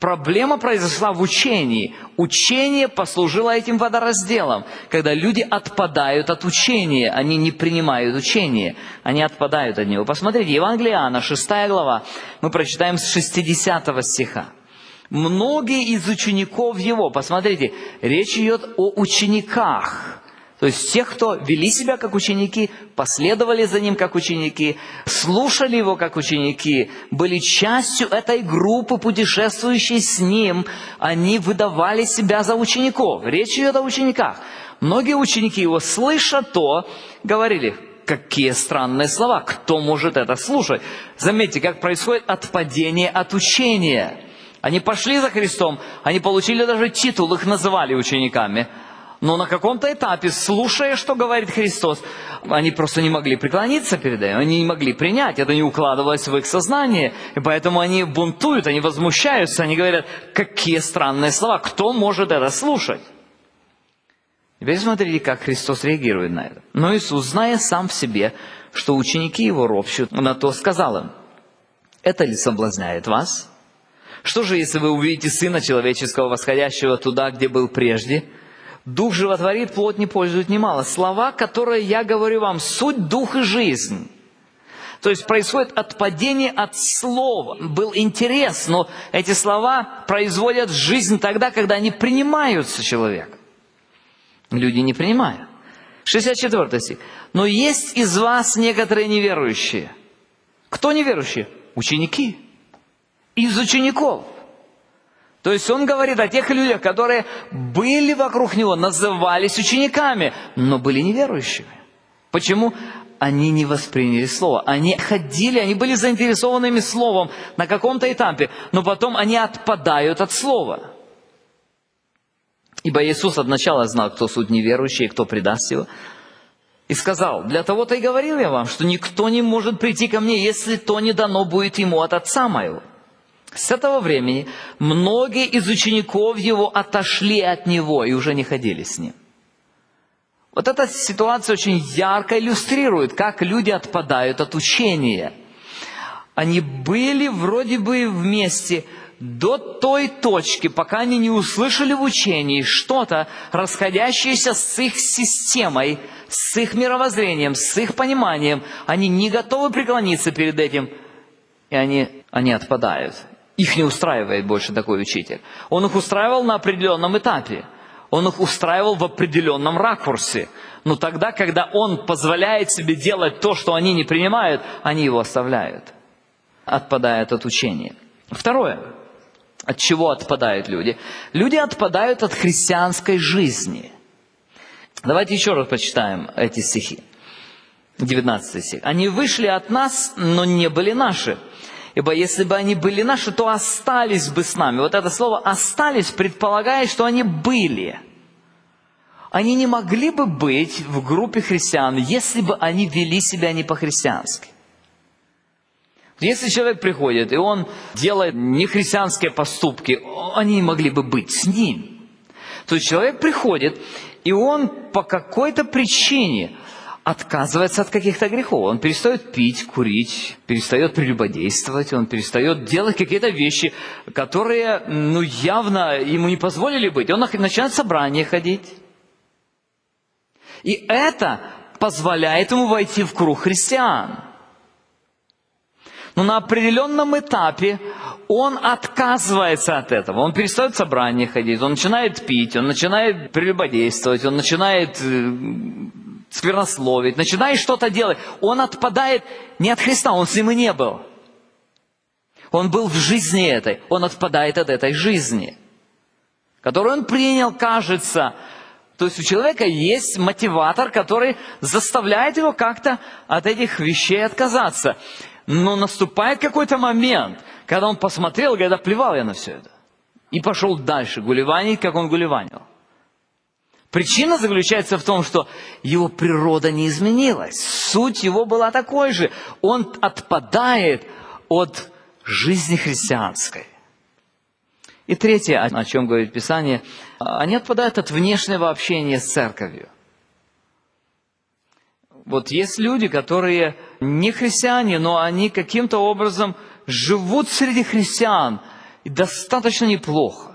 Проблема произошла в учении. Учение послужило этим водоразделом. Когда люди отпадают от учения, они не принимают учение, они отпадают от него. Посмотрите, Евангелие Иоанна, 6 глава, мы прочитаем с 60 стиха. Многие из учеников его, посмотрите, речь идет о учениках. То есть тех, кто вели себя как ученики, последовали за ним как ученики, слушали его как ученики, были частью этой группы, путешествующей с ним, они выдавали себя за учеников. Речь идет о учениках. Многие ученики его, слыша то, говорили: какие странные слова, кто может это слушать? Заметьте, как происходит отпадение от учения. Они пошли за Христом, они получили даже титул, их называли учениками. Но на каком-то этапе, слушая, что говорит Христос, они просто не могли преклониться перед этим, они не могли принять, это не укладывалось в их сознание. И поэтому они бунтуют, они возмущаются, они говорят: какие странные слова, кто может это слушать? Теперь смотрите, как Христос реагирует на это. Но Иисус, зная сам в себе, что ученики его ропщут, на то сказал им: это ли соблазняет вас? Что же, если вы увидите Сына Человеческого, восходящего туда, где был прежде? Дух животворит, плоть не пользует немало. Слова, которые я говорю вам, суть дух и жизнь. То есть происходит отпадение от слова. Был интерес, но эти слова производят жизнь тогда, когда они принимаются человеком. Люди не принимают. 64 стих. Но есть из вас некоторые неверующие. Кто неверующие? Ученики. Из учеников. То есть он говорит о тех людях, которые были вокруг него, назывались учениками, но были неверующими. Почему? Они не восприняли слово. Они ходили, они были заинтересованными словом на каком-то этапе, но потом они отпадают от слова. Ибо Иисус от начала знал, кто суть неверующий и кто предаст его. И сказал: для того-то и говорил я вам, что никто не может прийти ко мне, если то не дано будет ему от Отца моего. С этого времени многие из учеников его отошли от него и уже не ходили с ним. Вот эта ситуация очень ярко иллюстрирует, как люди отпадают от учения. Они были вроде бы вместе до той точки, пока они не услышали в учении что-то, расходящееся с их системой, с их мировоззрением, с их пониманием. Они не готовы преклониться перед этим, и они отпадают. Их не устраивает больше такой учитель. Он их устраивал на определенном этапе. Он их устраивал в определенном ракурсе. Но тогда, когда он позволяет себе делать то, что они не принимают, они его оставляют. Отпадают от учения. Второе. От чего отпадают люди? Люди отпадают от христианской жизни. Давайте еще раз почитаем эти стихи. 19 стих. Они вышли от нас, но не были наши. Ибо если бы они были наши, то остались бы с нами. Вот это слово «остались» предполагает, что они были. Они не могли бы быть в группе христиан, если бы они вели себя не по-христиански. Если человек приходит, и он делает нехристианские поступки, они не могли бы быть с ним. То есть человек приходит, и он по какой-то причине отказывается от каких-то грехов. Он перестает пить, курить, перестает прелюбодействовать, он перестает делать какие-то вещи, которые, явно ему не позволили быть. Он начинает в собрание ходить. И это позволяет ему войти в круг христиан. Но на определенном этапе он отказывается от этого. Он перестает в собрание ходить, он начинает пить, он начинает прелюбодействовать, он начинает сквернословить, начинает что-то делать. Он отпадает не от Христа, он с ним и не был. Он был в жизни этой, он отпадает от этой жизни, которую он принял, кажется. То есть у человека есть мотиватор, который заставляет его как-то от этих вещей отказаться. Но наступает какой-то момент, когда он посмотрел, говорит: плевал я на все это. И пошел дальше гулеванить, как он гулеванил. Причина заключается в том, что его природа не изменилась. Суть его была такой же. Он отпадает от жизни христианской. И третье, о чем говорит Писание, они отпадают от внешнего общения с церковью. Вот есть люди, которые не христиане, но они каким-то образом живут среди христиан. и достаточно неплохо.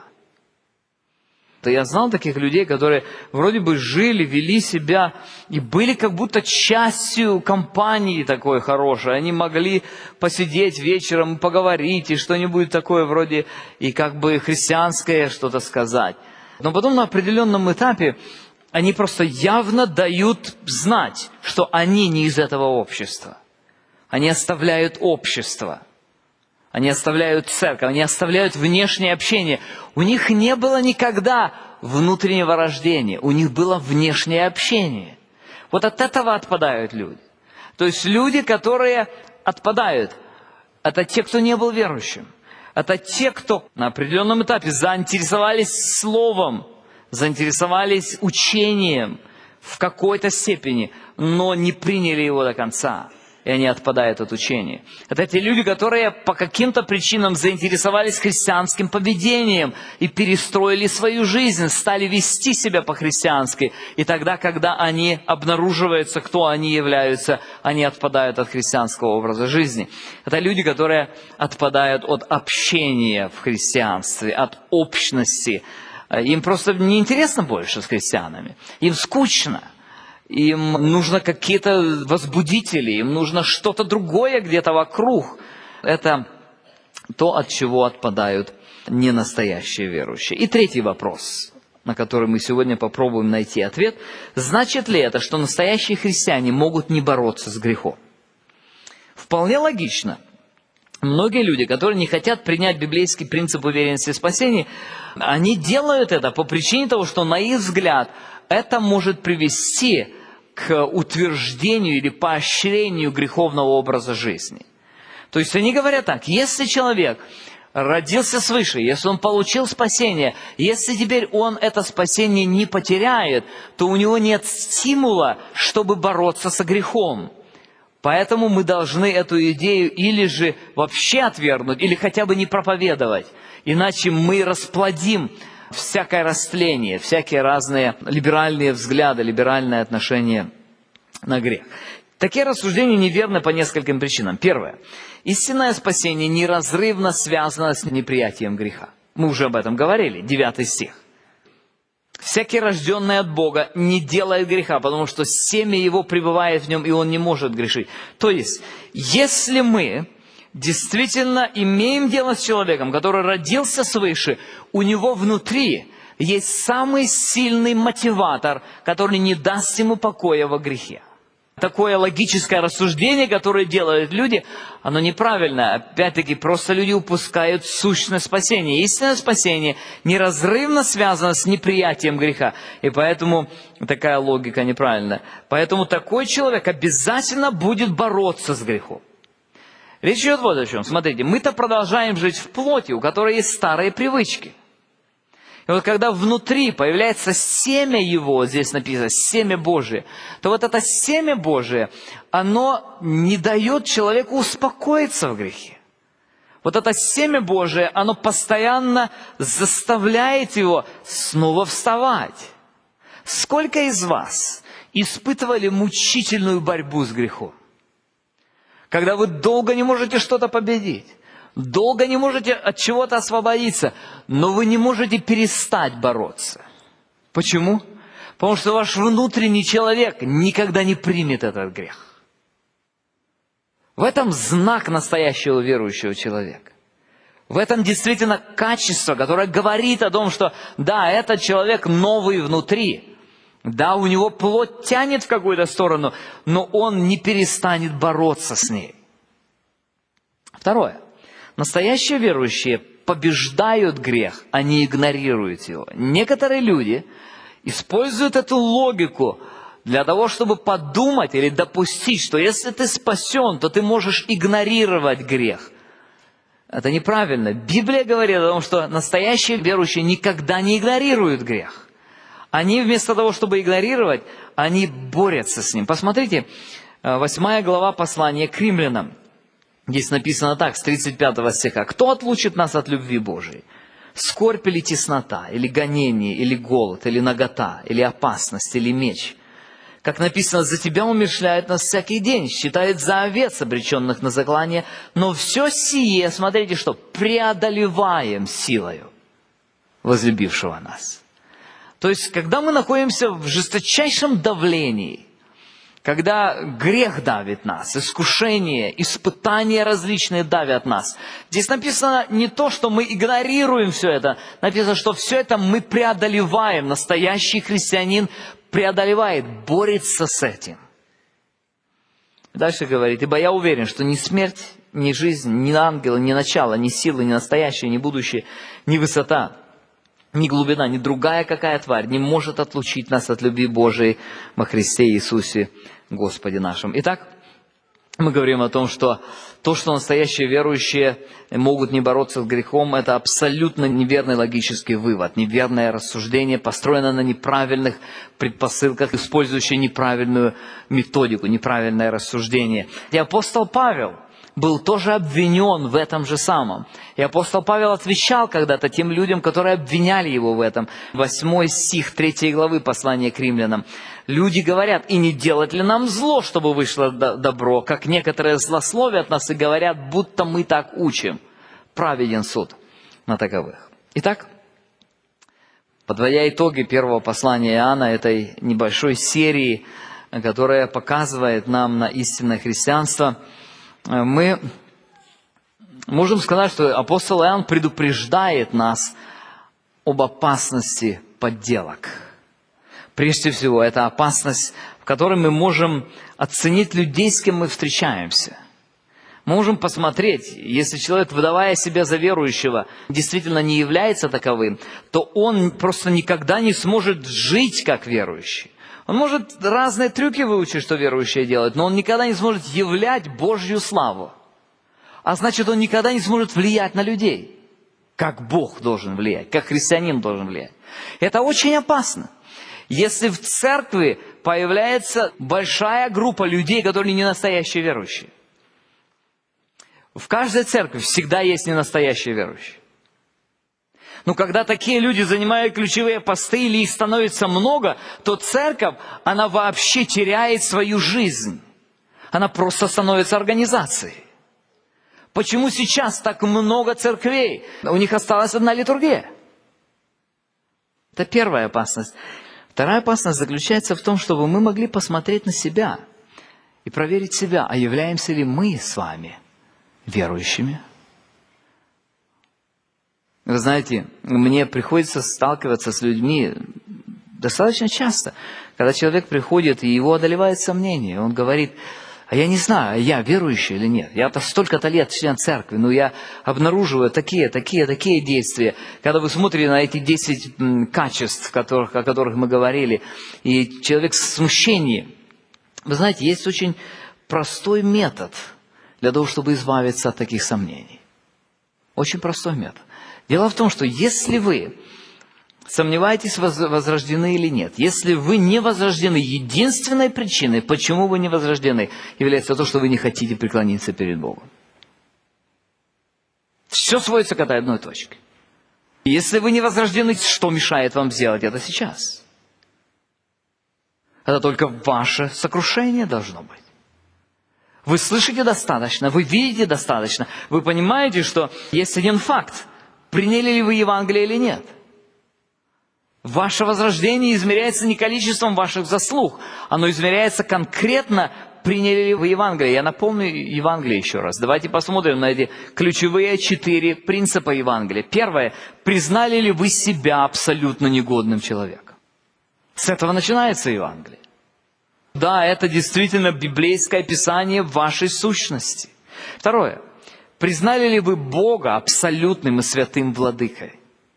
Я знал таких людей, которые вроде бы жили, вели себя и были как будто частью компании такой хорошей. Они могли посидеть вечером, поговорить и что-нибудь такое вроде и как бы христианское что-то сказать. Но потом на определенном этапе они просто явно дают знать, что они не из этого общества. Они оставляют общество. Они оставляют церковь, они оставляют внешнее общение. У них не было никогда внутреннего рождения, у них было внешнее общение. Вот от этого отпадают люди. То есть люди, которые отпадают, это те, кто не был верующим. Это те, кто на определенном этапе заинтересовались словом, заинтересовались учением в какой-то степени, но не приняли его до конца. И они отпадают от учения. Это те люди, которые по каким-то причинам заинтересовались христианским поведением и перестроили свою жизнь, стали вести себя по-христиански. И тогда, когда они обнаруживаются, кто они являются, они отпадают от христианского образа жизни. Это люди, которые отпадают от общения в христианстве, от общности. Им просто неинтересно больше с христианами. Им скучно. Им нужно какие-то возбудители, им нужно что-то другое где-то вокруг. Это то, от чего отпадают ненастоящие верующие. И третий вопрос, на который мы сегодня попробуем найти ответ. Значит ли это, что настоящие христиане могут не бороться с грехом? Вполне логично. Многие люди, которые не хотят принять библейский принцип уверенности в спасении, они делают это по причине того, что, на их взгляд, это может привести к утверждению или поощрению греховного образа жизни. То есть они говорят так: если человек родился свыше, если он получил спасение, если теперь он это спасение не потеряет, то у него нет стимула, чтобы бороться со грехом. Поэтому мы должны эту идею или же вообще отвергнуть, или хотя бы не проповедовать. Иначе мы расплодим всякое растление, всякие разные либеральные взгляды, либеральное отношение на грех. Такие рассуждения неверны по нескольким причинам. Первое. Истинное спасение неразрывно связано с неприятием греха. Мы уже об этом говорили, 9 стих. Всякий, рожденный от Бога, не делает греха, потому что семя его пребывает в нем, и он не может грешить. То есть, если мы действительно имеем дело с человеком, который родился свыше, у него внутри есть самый сильный мотиватор, который не даст ему покоя во грехе. Такое логическое рассуждение, которое делают люди, оно неправильное. Опять-таки, просто люди упускают сущность спасения. Истинное спасение неразрывно связано с неприятием греха. И поэтому такая логика неправильная. Поэтому такой человек обязательно будет бороться с грехом. Речь идет вот о чем. Смотрите, мы-то продолжаем жить в плоти, у которой есть старые привычки. И вот когда внутри появляется семя его, здесь написано, семя Божие, то вот это семя Божие, оно не дает человеку успокоиться в грехе. Вот это семя Божие, оно постоянно заставляет его снова вставать. Сколько из вас испытывали мучительную борьбу с грехом? Когда вы долго не можете что-то победить, долго не можете от чего-то освободиться, но вы не можете перестать бороться. Почему? Потому что ваш внутренний человек никогда не примет этот грех. В этом знак настоящего верующего человека. В этом действительно качество, которое говорит о том, что да, этот человек новый внутри, да, у него плоть тянет в какую-то сторону, но он не перестанет бороться с ней. Второе. Настоящие верующие побеждают грех, а не игнорируют его. Некоторые люди используют эту логику для того, чтобы подумать или допустить, что если ты спасен, то ты можешь игнорировать грех. Это неправильно. Библия говорит о том, что настоящие верующие никогда не игнорируют грех. Они вместо того, чтобы игнорировать, они борются с ним. Посмотрите, 8 глава послания к римлянам. Здесь написано так, с 35 стиха. «Кто отлучит нас от любви Божией? Скорбь или теснота, или гонение, или голод, или нагота, или опасность, или меч? Как написано, за тебя умерщвляют нас всякий день, считают за овец, обреченных на заклание, но все сие, смотрите, что преодолеваем силою возлюбившего нас. То есть, когда мы находимся в жесточайшем давлении, когда грех давит нас, искушение, испытания различные давят нас. Здесь написано не то, что мы игнорируем все это, написано, что все это мы преодолеваем. Настоящий христианин преодолевает, борется с этим. Дальше говорит, ибо я уверен, что ни смерть, ни жизнь, ни ангелы, ни начало, ни силы, ни настоящее, ни будущее, ни высота, ни глубина, ни другая какая тварь не может отлучить нас от любви Божией во Христе Иисусе Господе нашим. Итак, мы говорим о том, что то, что настоящие верующие могут не бороться с грехом, это абсолютно неверный логический вывод, неверное рассуждение, построено на неправильных предпосылках, использующее неправильную методику, неправильное рассуждение. И апостол Павел был тоже обвинен в этом же самом. И апостол Павел отвечал когда-то тем людям, которые обвиняли его в этом. 8 стих 3 главы послания к римлянам. Люди говорят, и не делать ли нам зло, чтобы вышло добро, как некоторые злословят нас и говорят, будто мы так учим. Праведен суд на таковых. Итак, подводя итоги первого послания Иоанна, этой небольшой серии, которая показывает нам на истинное христианство, мы можем сказать, что апостол Иоанн предупреждает нас об опасности подделок. Прежде всего, это опасность, в которой мы можем оценить людей, с кем мы встречаемся. Мы можем посмотреть, если человек, выдавая себя за верующего, действительно не является таковым, то он просто никогда не сможет жить как верующий. Он может разные трюки выучить, что верующие делают, но он никогда не сможет являть Божью славу. А значит, он никогда не сможет влиять на людей, как Бог должен влиять, как христианин должен влиять. Это очень опасно. Если в церкви появляется большая группа людей, которые не настоящие верующие. В каждой церкви всегда есть ненастоящие верующие. Но когда такие люди занимают ключевые посты или их становится много, то церковь, она вообще теряет свою жизнь. Она просто становится организацией. Почему сейчас так много церквей? У них осталась одна литургия. Это первая опасность. Вторая опасность заключается в том, чтобы мы могли посмотреть на себя и проверить себя, а являемся ли мы с вами верующими. Вы знаете, мне приходится сталкиваться с людьми достаточно часто, когда человек приходит, и его одолевает сомнение. Он говорит, а я не знаю, я верующий или нет. Я-то столько-то лет член церкви, но я обнаруживаю такие действия. Когда вы смотрите на эти 10 качеств, о которых мы говорили, и человек в смущении. Вы знаете, есть очень простой метод для того, чтобы избавиться от таких сомнений. Очень простой метод. Дело в том, что если вы сомневаетесь, возрождены или нет, если вы не возрождены, единственной причиной, почему вы не возрождены, является то, что вы не хотите преклониться перед Богом. Все сводится к этой одной точке. Если вы не возрождены, что мешает вам сделать это сейчас? Это только ваше сокрушение должно быть. Вы слышите достаточно, вы видите достаточно, вы понимаете, что есть один факт. Приняли ли вы Евангелие или нет? Ваше возрождение измеряется не количеством ваших заслуг, оно измеряется конкретно, приняли ли вы Евангелие. Я напомню Евангелие еще раз. Давайте посмотрим на эти ключевые 4 принципа Евангелия. Первое. Признали ли вы себя абсолютно негодным человеком? С этого начинается Евангелие. Да, это действительно библейское описание вашей сущности. Второе. Признали ли вы Бога абсолютным и святым владыкой?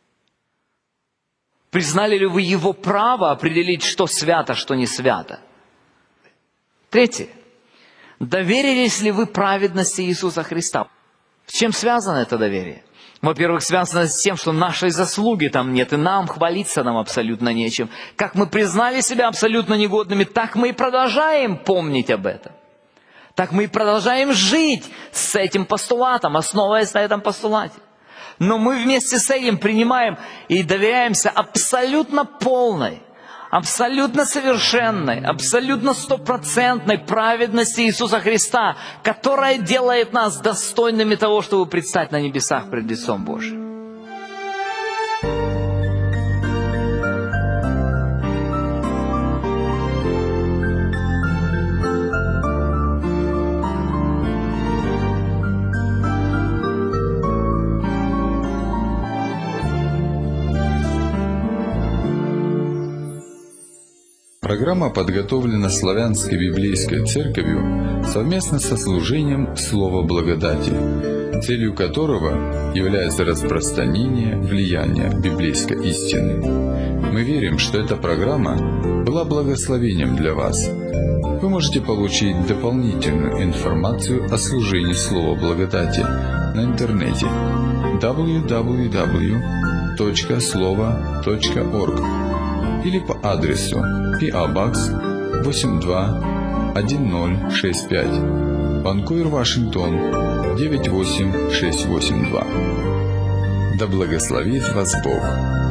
Признали ли вы Его право определить, что свято, что не свято? Третье. Доверились ли вы праведности Иисуса Христа? С чем связано это доверие? Во-первых, связано с тем, что нашей заслуги там нет, и нам хвалиться нам абсолютно нечем. Как мы признали себя абсолютно негодными, так мы и продолжаем помнить об этом. Так мы и продолжаем жить с этим постулатом, основываясь на этом постулате. Но мы вместе с этим принимаем и доверяемся абсолютно полной, абсолютно совершенной, абсолютно стопроцентной праведности Иисуса Христа, которая делает нас достойными того, чтобы предстать на небесах пред лицом Божьим. Программа подготовлена Славянской библейской церковью совместно со служением Слова Благодати, целью которого является распространение влияния библейской истины. Мы верим, что эта программа была благословением для вас. Вы можете получить дополнительную информацию о служении Слова Благодати на интернете www.slovo.org или по адресу PO Box 821065, Ванкувер, Вашингтон 98682. Да благословит вас Бог!